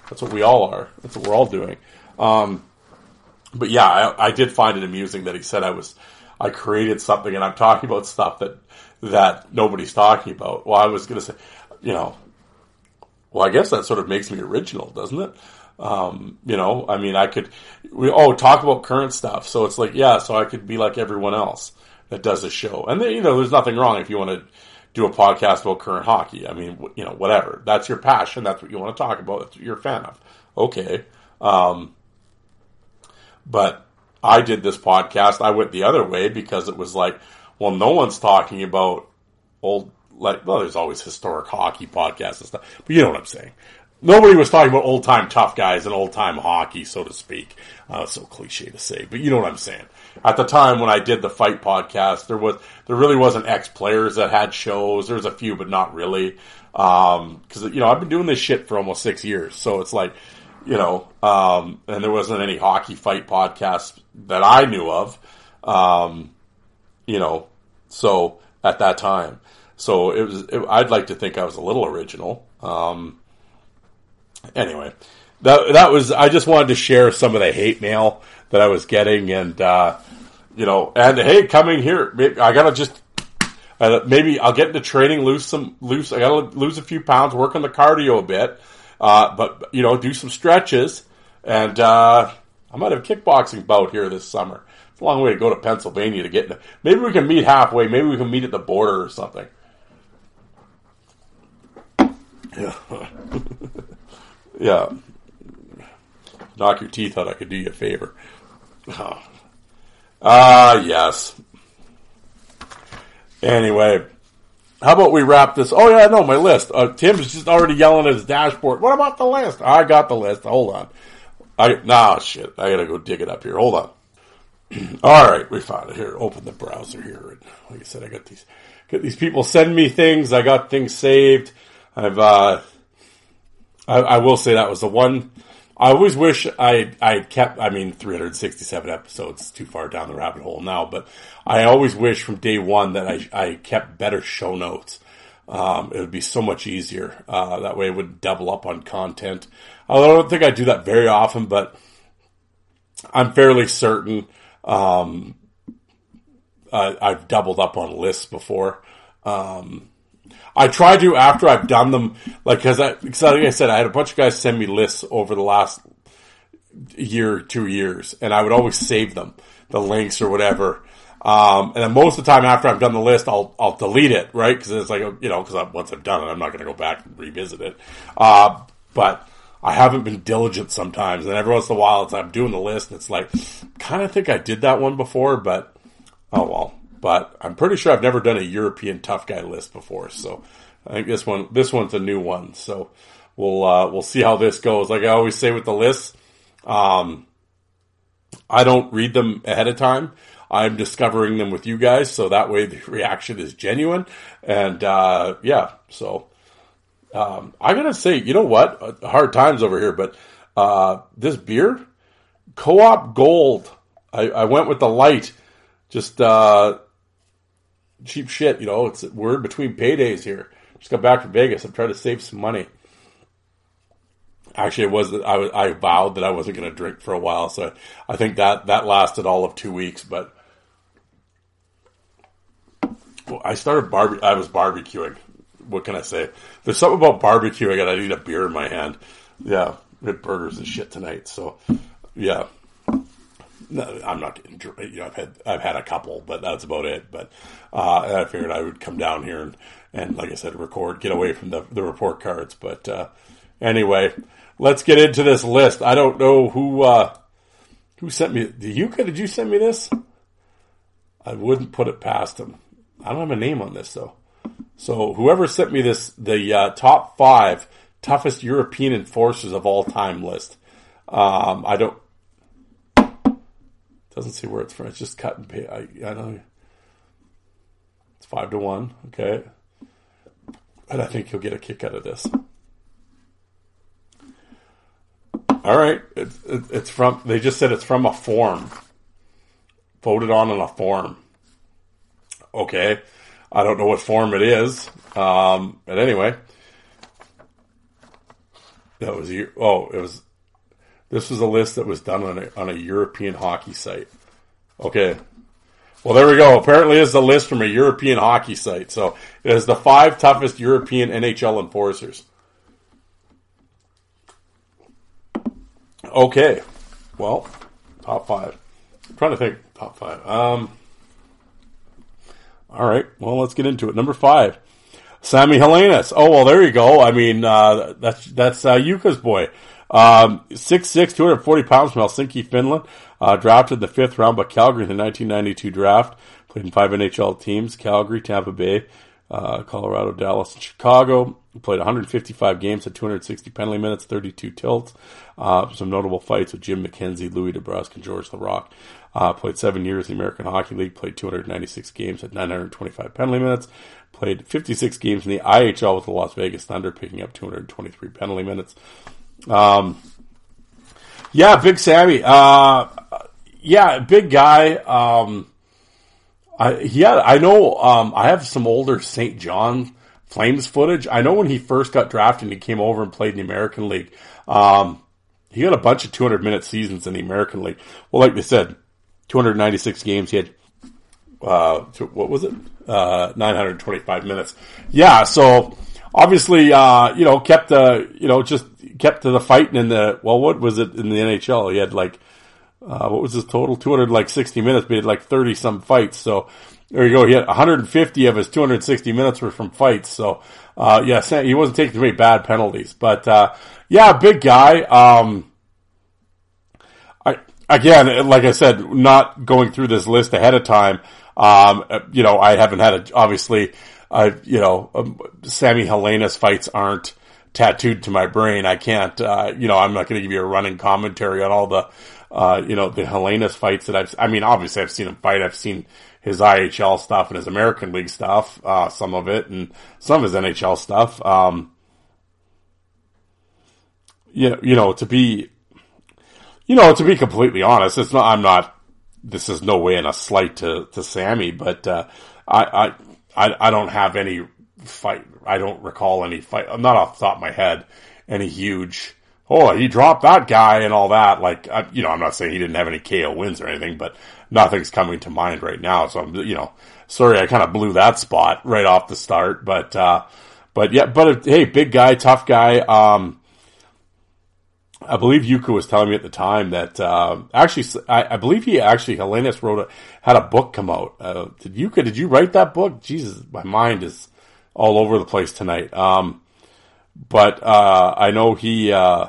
That's what we all are. That's what we're all doing. Um, but yeah, I, I did find it amusing that he said I was, I created something and I'm talking about stuff that, that nobody's talking about. Well, I was going to say, you know, well, I guess that sort of makes me original, doesn't it? Um, you know, I mean, I could, we, oh, talk about current stuff. So it's like, yeah, so I could be like everyone else that does a show. And then, you know, there's nothing wrong if you want to do a podcast about current hockey. I mean, you know, whatever. That's your passion. That's what you want to talk about. That's what you're a fan of. Okay. Um, but I did this podcast. I went the other way because it was like, well, no one's talking about old, like, well, there's always historic hockey podcasts and stuff, but you know what I'm saying. Nobody was talking about old-time tough guys and old-time hockey, so to speak. Uh, it's so cliche to say, but you know what I'm saying. At the time when I did the Fight podcast, there was there really wasn't ex-players that had shows. There was a few, but not really. Um, cause, you know, I've been doing this shit for almost six years, so it's like, you know, um, and there wasn't any hockey fight podcasts that I knew of, um, you know, so at that time. So it was, it, I'd like to think I was a little original. Um, Anyway, that that was, I just wanted to share some of the hate mail that I was getting, and, uh, you know, and hey, coming here, maybe, I gotta just, uh, maybe I'll get into training, lose some, lose, I gotta lose a few pounds, work on the cardio a bit, uh, but, you know, do some stretches, and, uh, I might have a kickboxing bout here this summer. It's a long way to go to Pennsylvania to get into, maybe we can meet halfway, maybe we can meet at the border or something. Yeah. Yeah. Knock your teeth out, I could do you a favor. Ah, oh. uh, yes. Anyway, how about we wrap this? Oh, yeah, no, my list. Uh, Tim's just already yelling at his dashboard. What about the list? I got the list. Hold on. I Nah, shit. I gotta go dig it up here. Hold on. All right, we found it. Here, open the browser here. And like I said, I got these, got these people send me things. I got things saved. I've, uh, I, I will say that was the one. I always wish I I kept. I mean, three hundred sixty-seven episodes, too far down the rabbit hole now. But I always wish from day one that I I kept better show notes. Um, it would be so much easier. Uh, that way, it would double up on content. I don't think I do that very often, but I'm fairly certain um, I, I've doubled up on lists before. Um, I try to after I've done them, like, cause I, cause like I said, I had a bunch of guys send me lists over the last year, two years, and I would always save them, the links or whatever. Um, and then most of the time after I've done the list, I'll, I'll delete it, right? Cause it's like, you know, cause I, once I've done it, I'm not going to go back and revisit it. Uh, but I haven't been diligent sometimes. And every once in a while, it's, I'm doing the list and it's like, kind of think I did that one before, but oh well. But I'm pretty sure I've never done a European tough guy list before, so I think this one, this one's a new one. So we'll uh, we'll see how this goes. Like I always say with the lists, um, I don't read them ahead of time. I'm discovering them with you guys, so that way the reaction is genuine. And uh, yeah, so um, I gotta say, you know what? Hard times over here, but uh, this beer, Co-op Gold. I, I went with the light, just. Uh, Cheap shit, you know, it's we're in between paydays here. Just got back from Vegas. I'm trying to save some money. Actually, it was I, I vowed that I wasn't going to drink for a while, so I, I think that, that lasted all of two weeks. But well, I started barbe- I was barbecuing. What can I say? There's something about barbecuing, and I need a beer in my hand. Yeah, we had burgers and shit tonight. So yeah. No, I'm not getting, you know, I've had, I've had a couple, but that's about it. But, uh, I figured I would come down here and, and like I said, record, get away from the, the report cards. But, uh, anyway, let's get into this list. I don't know who, uh, who sent me, did you, did you send me this? I wouldn't put it past him. I don't have a name on this though. So whoever sent me this, the, uh, top five toughest European enforcers of all time list. Um, I don't, doesn't see where it's from. It's just cut and paste. I, I know. It's five to one. Okay. And I think you'll get a kick out of this. All right. It's, it's from, they just said it's from a form. Voted on in a form. Okay. I don't know what form it is. Um, but anyway. That was oh, it was. This was a list that was done on a, on a European hockey site. Okay. Well, there we go. Apparently, it's a list from a European hockey site. So it is the five toughest European N H L enforcers. Okay. Well, top five. I'm trying to think. Top five. Um. All right. Well, let's get into it. Number five. Sami Helenius. Oh, well, there you go. I mean, uh, that's, that's, uh, Yuka's boy. Um, six six, two hundred forty pounds from Helsinki, Finland. Uh, drafted in the fifth round by Calgary in the nineteen ninety-two draft. Played in five N H L teams. Calgary, Tampa Bay, uh, Colorado, Dallas, and Chicago. Played one hundred fifty-five games at two hundred sixty penalty minutes, thirty-two tilts. Uh, some notable fights with Jim McKenzie, Louis DeBrusque, and George LaRocque. Uh, played seven years in the American Hockey League. Played two hundred ninety-six games at nine hundred twenty-five penalty minutes. Played fifty-six games in the I H L with the Las Vegas Thunder, picking up two hundred twenty-three penalty minutes. Um, yeah, Big Sammy. Uh, yeah, big guy. Um, I, yeah, I know, um, I have some older Saint John Flames footage. I know when he first got drafted and he came over and played in the American League. Um, he got a bunch of two hundred minute seasons in the American League. Well, like they said, two hundred ninety-six games. He had, uh, what was it? Uh, nine hundred twenty-five minutes. Yeah, so obviously, uh, you know, kept the, you know, just kept to the fighting in the, well, what was it in the N H L? He had like, uh, what was his total? two hundred sixty minutes, but he had like thirty some fights. So there you go. He had one hundred fifty of his two hundred sixty minutes were from fights. So, uh, yeah, he wasn't taking too many bad penalties, but, uh, yeah, big guy. Um, I, again, like I said, not going through this list ahead of time. Um, you know, I haven't had a, obviously, I, you know, um, Sami Helenius fights aren't tattooed to my brain. I can't, uh, you know, I'm not going to give you a running commentary on all the, uh, you know, the Helenius fights that I've, I mean, obviously I've seen him fight. I've seen his I H L stuff and his American League stuff, uh, some of it, and some of his N H L stuff. Um, you know, you know, to be, you know, to be completely honest, it's not, I'm not, this is no way in a slight to, to Sammy, but, uh, I, I, I, I don't have any fight. I don't recall any fight. I'm not off the top of my head, any huge, oh, he dropped that guy and all that. Like, I, you know, I'm not saying he didn't have any K O wins or anything, but nothing's coming to mind right now. So I'm, you know, sorry, I kind of blew that spot right off the start, but, uh, but yeah, but hey, big guy, tough guy. Um, I believe Yuka was telling me at the time that, uh, actually, I, I believe he actually, Helenius wrote a, had a book come out. Uh, did Yuka, did you write that book? Jesus, my mind is all over the place tonight. Um, but, uh, I know he, uh,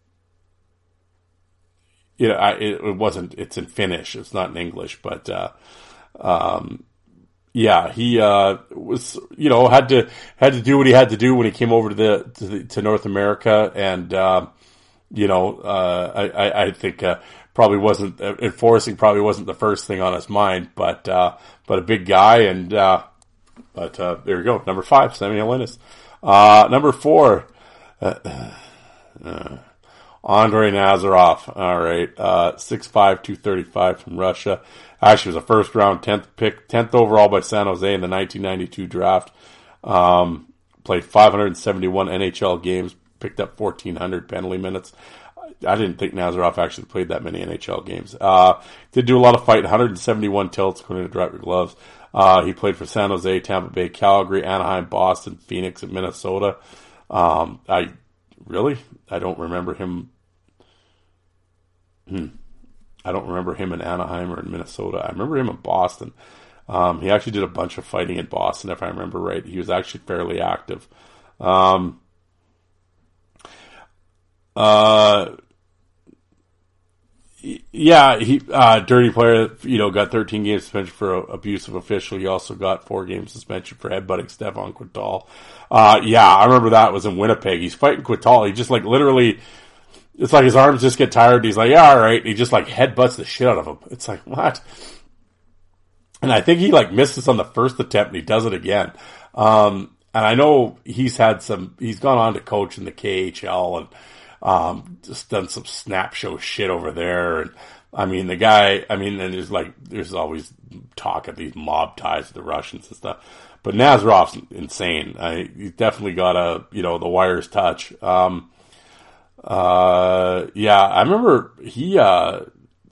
you know, I, it, it wasn't, it's in Finnish. It's not in English, but, uh, um, yeah, he, uh, was, you know, had to, had to do what he had to do when he came over to the, to, the, to North America. And, uh, you know, uh, I, I, I think, uh, probably wasn't, uh, enforcing probably wasn't the first thing on his mind, but, uh, but a big guy. And, uh, but, uh, there we go. Number five, Sami Helenius. Uh, number four, uh, uh, Andrei Nazarov. All right. Uh, six five, two thirty-five from Russia. Actually was a first round, tenth pick, tenth overall by San Jose in the nineteen ninety-two draft. Um, played five hundred seventy-one N H L games, picked up fourteen hundred penalty minutes. I didn't think Nazarov actually played that many N H L games. Uh, did do a lot of fight, one hundred seventy-one tilts according to Drop Your Gloves. Uh, he played for San Jose, Tampa Bay, Calgary, Anaheim, Boston, Phoenix, and Minnesota. Um, I really, I don't remember him. Hmm. I don't remember him in Anaheim or in Minnesota. I remember him in Boston. Um, he actually did a bunch of fighting in Boston, if I remember right. He was actually fairly active. Um, uh, yeah, he, uh, dirty player, you know, got thirteen games suspension for a abusive official. He also got four games suspension for headbutting Stefan Quintal. Uh, yeah, I remember that was in Winnipeg. He's fighting Quintal. He just like literally, it's like his arms just get tired. He's like, yeah, all right. He just like headbutts the shit out of him. It's like, what? And I think he like misses on the first attempt and he does it again. Um, and I know he's had some, he's gone on to coach in the K H L and, um, just done some snap show shit over there. And I mean, the guy, I mean, and there's like, there's always talk of these mob ties with the Russians and stuff. But Nazarov's insane. I, he's definitely got a, you know, the wires touch. Um, Uh, yeah, I remember he, uh,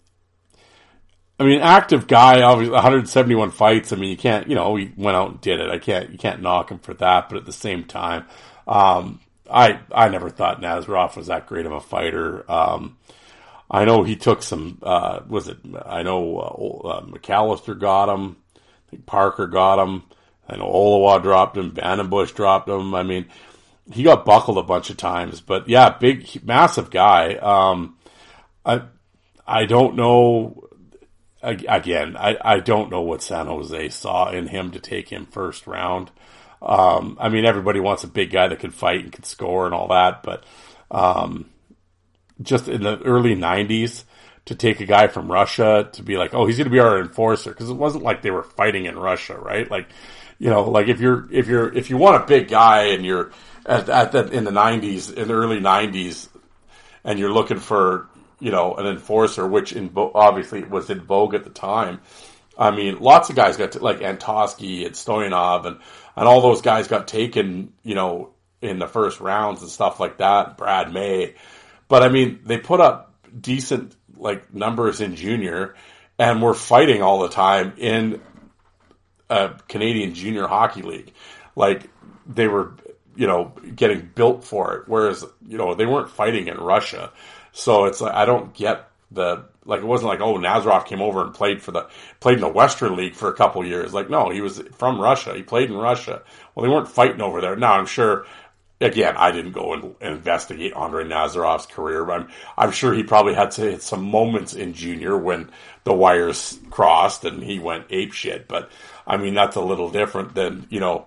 I mean, active guy, obviously one hundred seventy-one fights. I mean, you can't, you know, he went out and did it. I can't, you can't knock him for that. But at the same time, um, I, I never thought Nazarov was that great of a fighter. Um, I know he took some, uh, was it, I know, uh, uh, McAllister got him. I think Parker got him. I know Olawa dropped him. Vandenbush dropped him. I mean, he got buckled a bunch of times, but yeah, big, massive guy. Um, I, I don't know, again, I, I don't know what San Jose saw in him to take him first round. Um, I mean, everybody wants a big guy that can fight and can score and all that, but, um, just in the early nineties to take a guy from Russia to be like, oh, he's going to be our enforcer. Cause it wasn't like they were fighting in Russia, right? Like, you know, like if you're, if you're, if you want a big guy and you're at, at the, in the nineties, in the early nineties, and you're looking for, you know, an enforcer, which in, obviously was in vogue at the time. I mean, lots of guys got to, like Antosky and Stoyanov and, and all those guys got taken, you know, in the first rounds and stuff like that. Brad May. But I mean, they put up decent, like, numbers in junior and were fighting all the time in a Canadian Junior Hockey League. Like, they were, you know, getting built for it. Whereas, you know, they weren't fighting in Russia. So it's like, I don't get the, like, it wasn't like, oh, Nazarov came over and played for the, played in the Western League for a couple years. Like, no, he was from Russia. He played in Russia. Well, they weren't fighting over there. Now, I'm sure, again, I didn't go and investigate Andre Nazarov's career, but I'm, I'm sure he probably had to hit some moments in junior when the wires crossed and he went apeshit. But, I mean, that's a little different than, you know,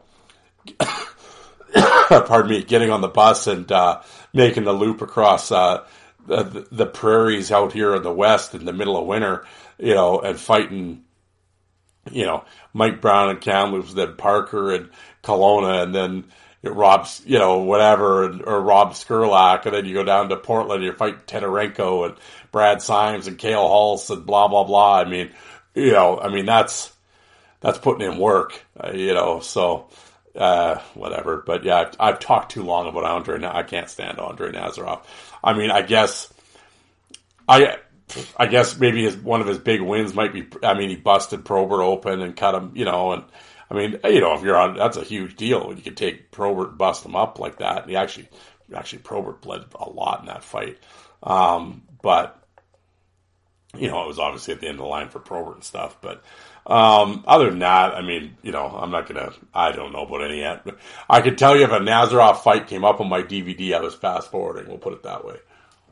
pardon me, getting on the bus and uh, making the loop across uh, the, the prairies out here in the West in the middle of winter, you know, and fighting, you know, Mike Brown and Kamloops, then Parker and Kelowna, and then Rob, you know, whatever, and, or Rob Skurlak, and then you go down to Portland and you fight Tedarenko and Brad Symes and Cale Hulse and blah, blah, blah. I mean, you know, I mean, that's, that's putting in work, uh, you know, so, uh, whatever. But yeah, I've, I've talked too long about Andre. I can't stand Andre Nazarov. I mean, I guess, I, I guess maybe his, one of his big wins might be, I mean, he busted Probert open and cut him, you know, and, I mean, you know, if you're on, that's a huge deal when you can take Probert and bust him up like that. And he actually, actually Probert bled a lot in that fight. Um, but, you know, it was obviously at the end of the line for Probert and stuff. But, um, other than that, I mean, you know, I'm not going to, I don't know about any yet. But I could tell you if a Nazarov fight came up on my D V D, I was fast forwarding. We'll put it that way.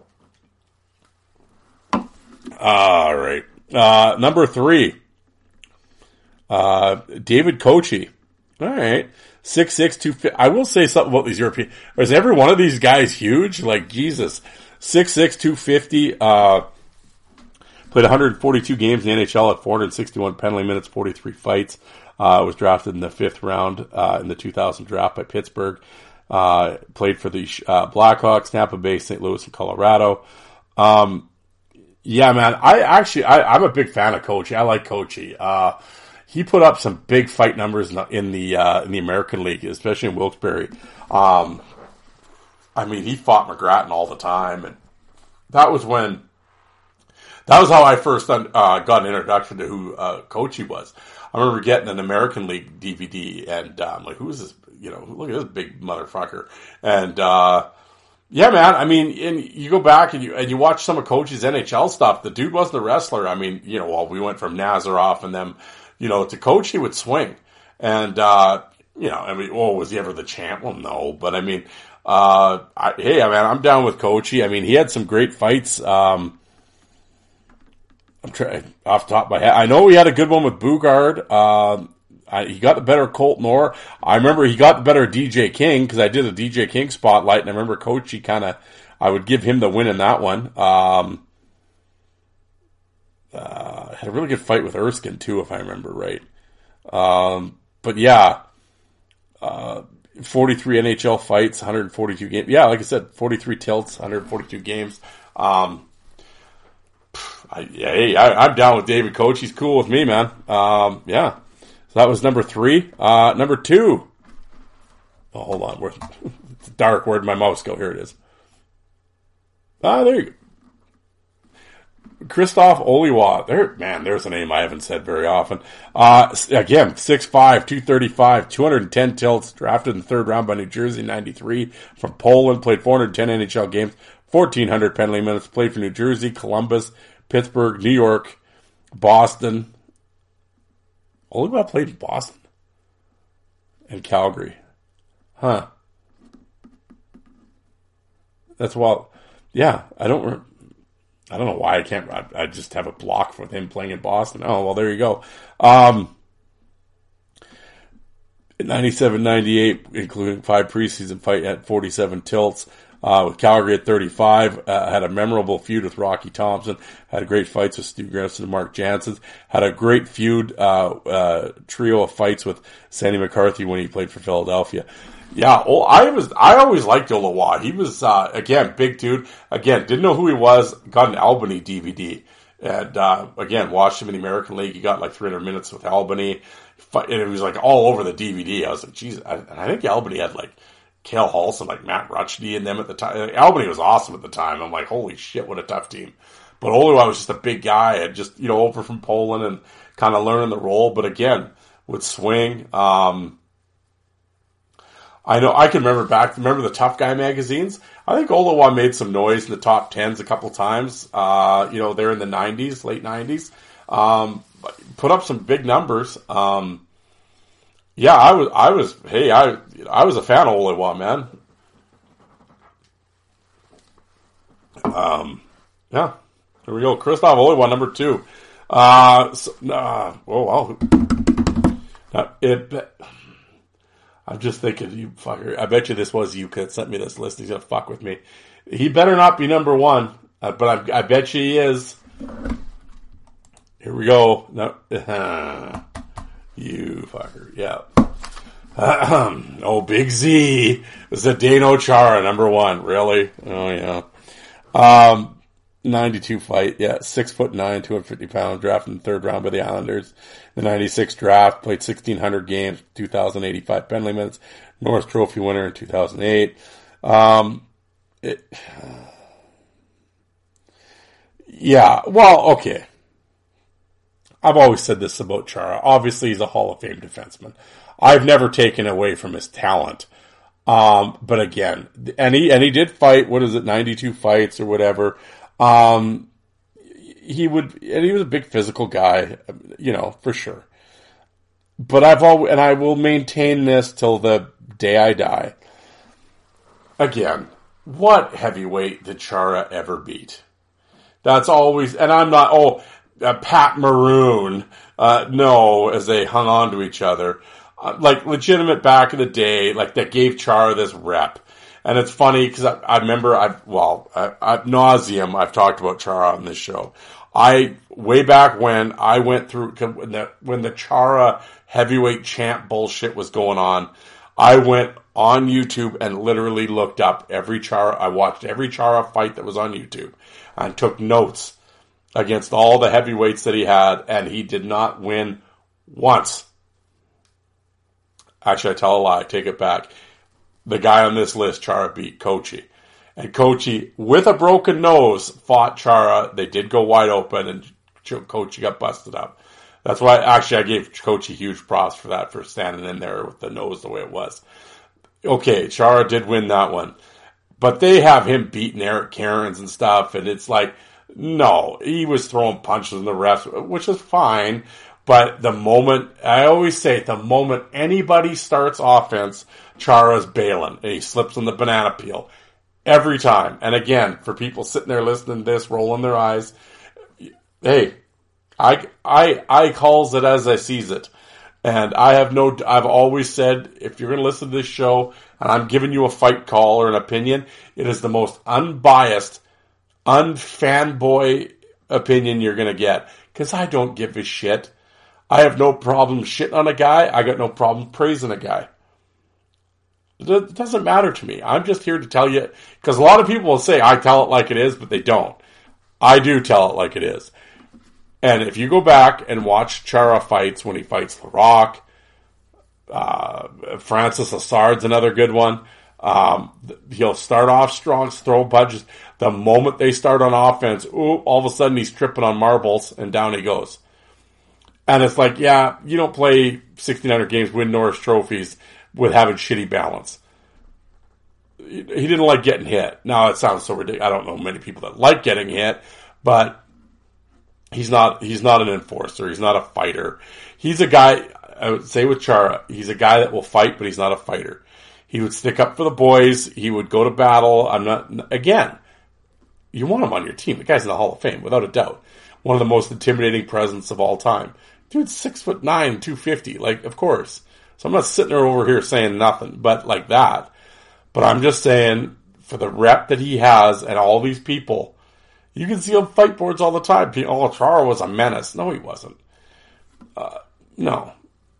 All right. Uh, number three. Uh, David Kochi. All right. six six, two fifty. I will say something about these European. Is every one of these guys huge? Like, Jesus. six six, two fifty. Uh, played one hundred forty-two games in the N H L at four hundred sixty-one penalty minutes, forty-three fights. Uh, was drafted in the fifth round, uh, in the two thousand draft by Pittsburgh. Uh, played for the, uh, Blackhawks, Tampa Bay, Saint Louis, and Colorado. Um, yeah, man, I actually, I, I'm a big fan of Kochi. I like Kochi. Uh, He put up some big fight numbers in the in the, uh, in the American League, especially in Wilkes-Barre. Um, I mean, he fought McGrattan all the time, and that was when that was how I first uh, got an introduction to who uh, Kochi was. I remember getting an American League D V D, and uh, I'm like, "Who is this? You know, look at this big motherfucker!" And uh, yeah, man. I mean, and you go back and you and you watch some of Kochi's N H L stuff. The dude wasn't a wrestler. I mean, you know, well, we went from Nazarov and them. You know, to coach, he would swing. And, uh, you know, I mean, oh, was he ever the champ? Well, no. But, I mean, uh, I, hey, I mean, I'm down with Kochi. I mean, he had some great fights. Um, I'm trying, off the top of my head. I know he had a good one with Bugard. Um, I, he got the better of Colt Knorr. I remember he got the better of D J King, because I did a D J King spotlight, and I remember Kochi kind of, I would give him the win in that one. Um, Uh, had a really good fight with Erskine too, if I remember right. Um, but yeah, uh, forty-three N H L fights, one hundred forty-two games. Yeah, like I said, forty-three tilts, one hundred forty-two games. Um, I, yeah, hey, I, I'm down with David Koch. He's cool with me, man. Um, yeah. So that was number three. Uh, number two. Oh, hold on. Where, it's dark. Where'd my mouse go? Here it is. Ah, there you go. Christoph Oliwa. There, man, there's a name I haven't said very often. Uh, again, six five, two thirty-five, two hundred ten tilts, drafted in the third round by New Jersey in ninety-three, from Poland, played four hundred ten N H L games, fourteen hundred penalty minutes, played for New Jersey, Columbus, Pittsburgh, New York, Boston. Oliwa played in Boston and Calgary. Huh. That's wild. Yeah, I don't re- I don't know why I can't. I, I just have a block with him playing in Boston. Oh, well, there you go. Um, ninety-seven ninety-eight, including five preseason fight at forty-seven tilts. Uh, with Calgary at thirty-five, uh, had a memorable feud with Rocky Thompson, had great fights with Stu Grimson and Mark Jansen, had a great feud, uh, uh, trio of fights with Sandy McCarthy when he played for Philadelphia. Yeah, oh, I was, I always liked Oliwa. He was, uh, again, big dude. Again, didn't know who he was, got an Albany D V D. And, uh, again, watched him in the American League. He got like three hundred minutes with Albany. And it was like all over the D V D. I was like, geez, I, I think Albany had like Cale Halson, like Matt Rutschney and them at the time. Albany was awesome at the time. I'm like, holy shit, what a tough team. But Oliwa was just a big guy and just, you know, over from Poland and kind of learning the role. But again, would swing. Um, I know, I can remember back, remember the Tough Guy magazines? I think Oliwa made some noise in the top tens a couple times, uh, you know, there in the nineties, late nineties. Um, put up some big numbers. Um, yeah, I was, I was, hey, I, I was a fan of Oliwa, man. Um, yeah, there we go. Christoph Oliwa, number two. Uh, so, uh, oh, wow. Uh, it, I'm just thinking, you fucker. I bet you this was you that sent me this list. He's going to fuck with me. He better not be number one, uh, but I, I bet you he is. Here we go. No, uh, you fucker. Yeah. Oh, Big Z. Zdeno Chara, number one. Really? Oh, yeah. Um, ninety-two fight. Yeah. Six foot nine, two hundred fifty pounds. Drafted in the third round by the Islanders. The ninety-six draft, played sixteen hundred games, two thousand eighty-five penalty minutes, Norris Trophy winner in two thousand eight. Um, it, yeah, well, okay. I've always said this about Chara. Obviously, he's a Hall of Fame defenseman. I've never taken away from his talent. Um, but again, and he, and he did fight, what is it, ninety-two fights or whatever. Um, He would, and he was a big physical guy, you know, for sure. But I've always, and I will maintain this till the day I die. Again, what heavyweight did Chara ever beat? That's always, and I'm not, oh, uh, Pat Maroon, uh, no, as they hung on to each other. Uh, like, legitimate back in the day, like, that gave Chara this rep. And it's funny, because I, I remember, I've, well, I, ad nauseum, I've talked about Chara on this show. I, way back when I went through, when the, when the Chara heavyweight champ bullshit was going on, I went on YouTube and literally looked up every Chara, I watched every Chara fight that was on YouTube and took notes against all the heavyweights that he had, and he did not win once. Actually, I tell a lie, I take it back. The guy on this list, Chara beat Kochi. And Kochi, with a broken nose, fought Chara. They did go wide open, and Kochi got busted up. That's why, actually, I gave Kochi huge props for that, for standing in there with the nose the way it was. Okay, Chara did win that one. But they have him beating Eric Cairns and stuff, and it's like, no, he was throwing punches in the refs, which is fine. But the moment, I always say, the moment anybody starts offense, Chara's bailing, and he slips on the banana peel. Every time. And again, for people sitting there listening to this, rolling their eyes, hey, I, I, I calls it as I sees it. And I have no, I've always said, if you're going to listen to this show, and I'm giving you a fight call or an opinion, it is the most unbiased, unfanboy opinion you're going to get. Because I don't give a shit. I have no problem shitting on a guy. I got no problem praising a guy. It doesn't matter to me. I'm just here to tell you, because a lot of people will say I tell it like it is, but they don't. I do tell it like it is. And if you go back and watch Chara fights when he fights The Rock, uh, Francis Assard's another good one. Um, he'll start off strong, throw punches. The moment they start on offense, ooh, all of a sudden he's tripping on marbles, and down he goes. And it's like, yeah, you don't play sixteen hundred games, win Norris trophies with having shitty balance. He didn't like getting hit. Now, it sounds so ridiculous. I don't know many people that like getting hit, but he's not, he's not an enforcer. He's not a fighter. He's a guy, I would say with Chara, he's a guy that will fight, but he's not a fighter. He would stick up for the boys. He would go to battle. I'm not, again, you want him on your team. The guy's in the Hall of Fame, without a doubt. One of the most intimidating presence of all time. Dude's six foot nine, two fifty. Like, of course. So I'm not sitting there over here saying nothing, but like that. But I'm just saying, for the rep that he has and all these people, you can see him fight boards all the time. Oh, Chara was a menace. No, he wasn't. Uh, no.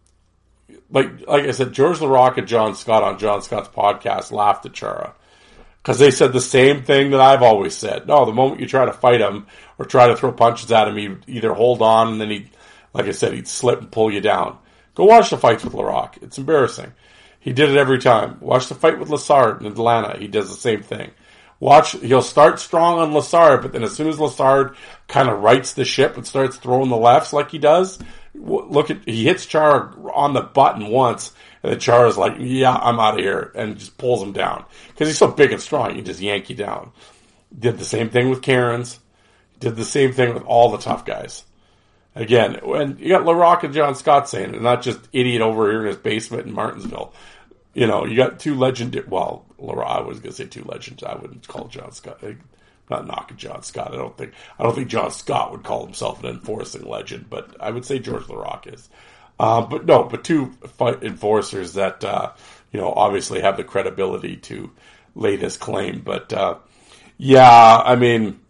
Like like I said, George LaRocque and John Scott on John Scott's podcast laughed at Chara. Because they said the same thing that I've always said. No, the moment you try to fight him or try to throw punches at him, he'd either hold on and then he'd, like I said, he'd slip and pull you down. Go watch the fights with LaRocque. It's embarrassing. He did it every time. Watch the fight with Lassard in Atlanta. He does the same thing. Watch, he'll start strong on Lassard, but then as soon as Lassard kind of rights the ship and starts throwing the lefts like he does, look at, he hits Chara on the button once, and then Chara's like, yeah, I'm out of here, and just pulls him down. Because he's so big and strong, he can just yank you down. Did the same thing with Cairns. Did the same thing with all the tough guys. Again, and you got LaRocque and John Scott saying it, not just idiot over here in his basement in Martinsville. You know, you got two legendary, well, LaRocque, I was going to say two legends. I wouldn't call John Scott, I'm not knocking John Scott. I don't think, I don't think John Scott would call himself an enforcing legend, but I would say George LaRocque is. Um, but no, but two fight enforcers that, uh, you know, obviously have the credibility to lay this claim. But, uh, yeah, I mean,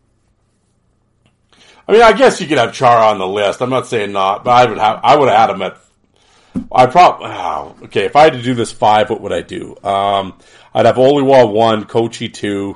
I mean, I guess you could have Chara on the list. I'm not saying not, but I would have, I would have had him at, I probably, oh, okay, if I had to do this five, what would I do? Um, I'd have Oliwa one, Kochi two.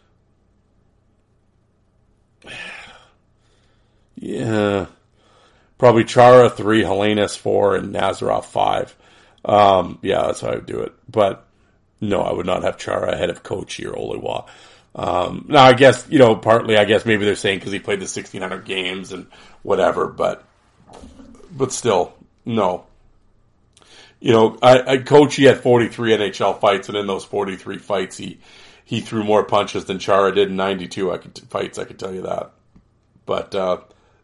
Yeah. Probably Chara three, Helenius four, and Nazarov five. Um, yeah, that's how I would do it. But no, I would not have Chara ahead of Kochi or Oliwa. Um, now, I guess, you know, partly, I guess maybe they're saying because he played the sixteen hundred games and whatever, but, but still, no. You know, I, I Kochi had forty-three N H L fights, and in those forty-three fights, he, he threw more punches than Chara did in ninety-two I could, fights, I could tell you that. But, uh,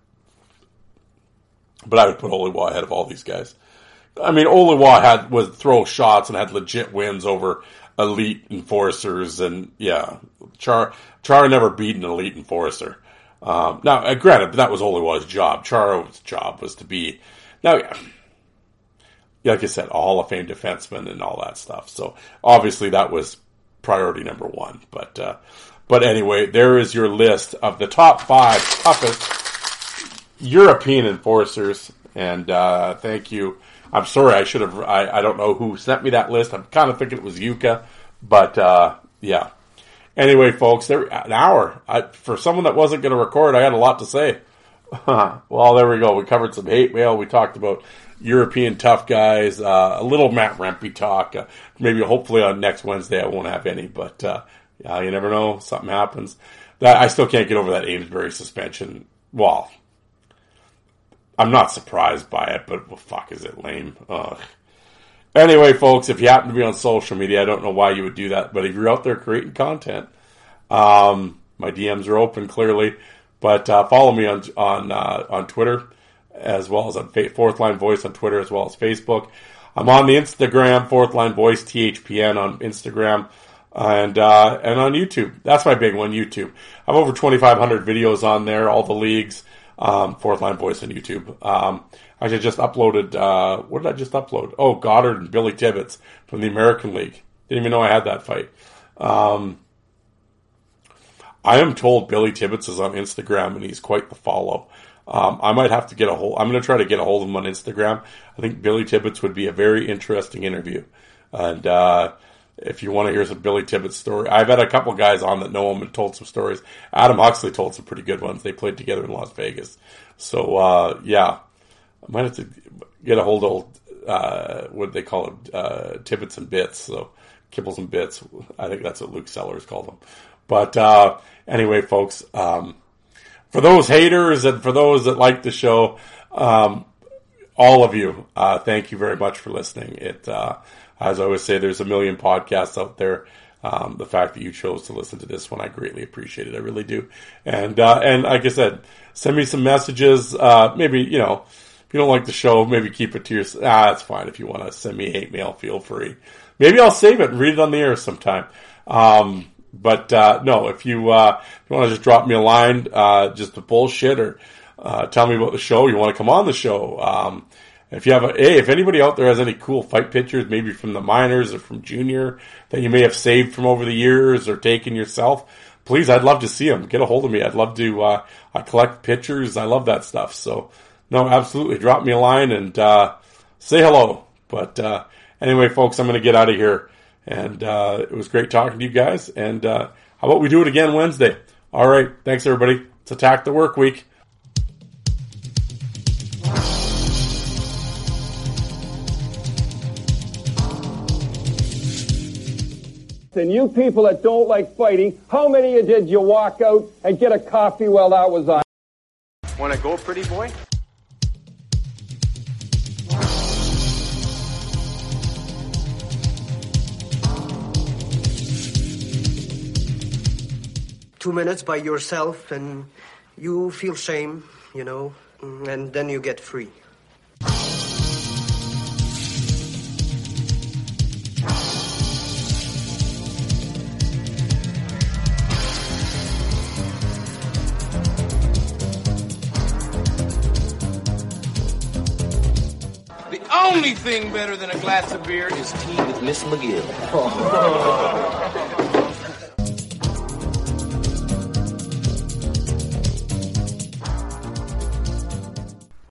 but I would put Oliwa ahead of all these guys. I mean, Oliwa had, would throw shots and had legit wins over elite enforcers, and yeah, Chara, Chara never beat an elite enforcer. Um, now, uh, granted, that was Oliwa's job. Chara's job was to be, now, like I said, a Hall of Fame defenseman and all that stuff. So obviously that was priority number one. But, uh, but anyway, there is your list of the top five toughest European enforcers. And, uh, thank you. I'm sorry, I should have, I, I don't know who sent me that list. I'm kind of thinking it was Yuka, but, uh, yeah. Anyway, folks, there, an hour. I, for someone that wasn't going to record, I had a lot to say. Well, there we go. We covered some hate mail. We talked about European tough guys, uh, a little Matt Rempe talk. Uh, maybe hopefully on next Wednesday I won't have any, but, uh, yeah, you never know. Something happens. That, I still can't get over that Amesbury suspension. Well, I'm not surprised by it, but well, fuck, is it lame? Ugh. Anyway, folks, if you happen to be on social media, I don't know why you would do that, but if you're out there creating content, um, my D Ms are open clearly, but uh, follow me on on uh, on Twitter, as well as on Fourth Line Voice on Twitter, as well as Facebook. I'm on the Instagram, Fourth Line Voice, T H P N on Instagram, and uh, and on YouTube. That's my big one, YouTube. I have over twenty-five hundred videos on there, all the leagues. Um, Fourth Line Voice on YouTube. Um, actually just uploaded, uh, what did I just upload? Oh, Goddard and Billy Tibbetts from the American League. Didn't even know I had that fight. Um, I am told Billy Tibbetts is on Instagram and he's quite the follow. Um, I might have to get a hold, I'm going to try to get a hold of him on Instagram. I think Billy Tibbetts would be a very interesting interview. And, uh, if you want to hear some Billy Tibbetts story, I've had a couple guys on that know him and told some stories. Adam Huxley told some pretty good ones. They played together in Las Vegas. So, uh, yeah, I might have to get a hold of, uh, what do they call it? Uh, Tibbetts and Bits. So Kibbles and Bits. I think that's what Luke Sellers called them. But uh, anyway, folks, um, for those haters and for those that like the show, um, all of you, uh, thank you very much for listening. It, uh, as I always say, there's a million podcasts out there. Um, the fact that you chose to listen to this one, I greatly appreciate it. I really do. And, uh, and like I said, send me some messages. Uh, maybe, you know, if you don't like the show, maybe keep it to yourself. Ah, that's fine. If you want to send me hate mail, feel free. Maybe I'll save it and read it on the air sometime. Um, but, uh, no, if you, uh, if you want to just drop me a line, uh, just to bullshit or, uh, tell me about the show, you want to come on the show. Um, If you have a, hey, if anybody out there has any cool fight pictures, maybe from the minors or from junior that you may have saved from over the years or taken yourself, please, I'd love to see them. Get a hold of me. I'd love to, uh, I collect pictures. I love that stuff. So, no, absolutely. Drop me a line and, uh, say hello. But, uh, anyway, folks, I'm going to get out of here. And, uh, it was great talking to you guys. And, uh, how about we do it again Wednesday? All right. Thanks, everybody. Let's attack the work week. And you people that don't like fighting, how many of you did you walk out and get a coffee while that was on? Wanna go, pretty boy? Two minutes by yourself and you feel shame, you know, and then you get free. Only thing better than a glass of beer is tea with Miss McGill.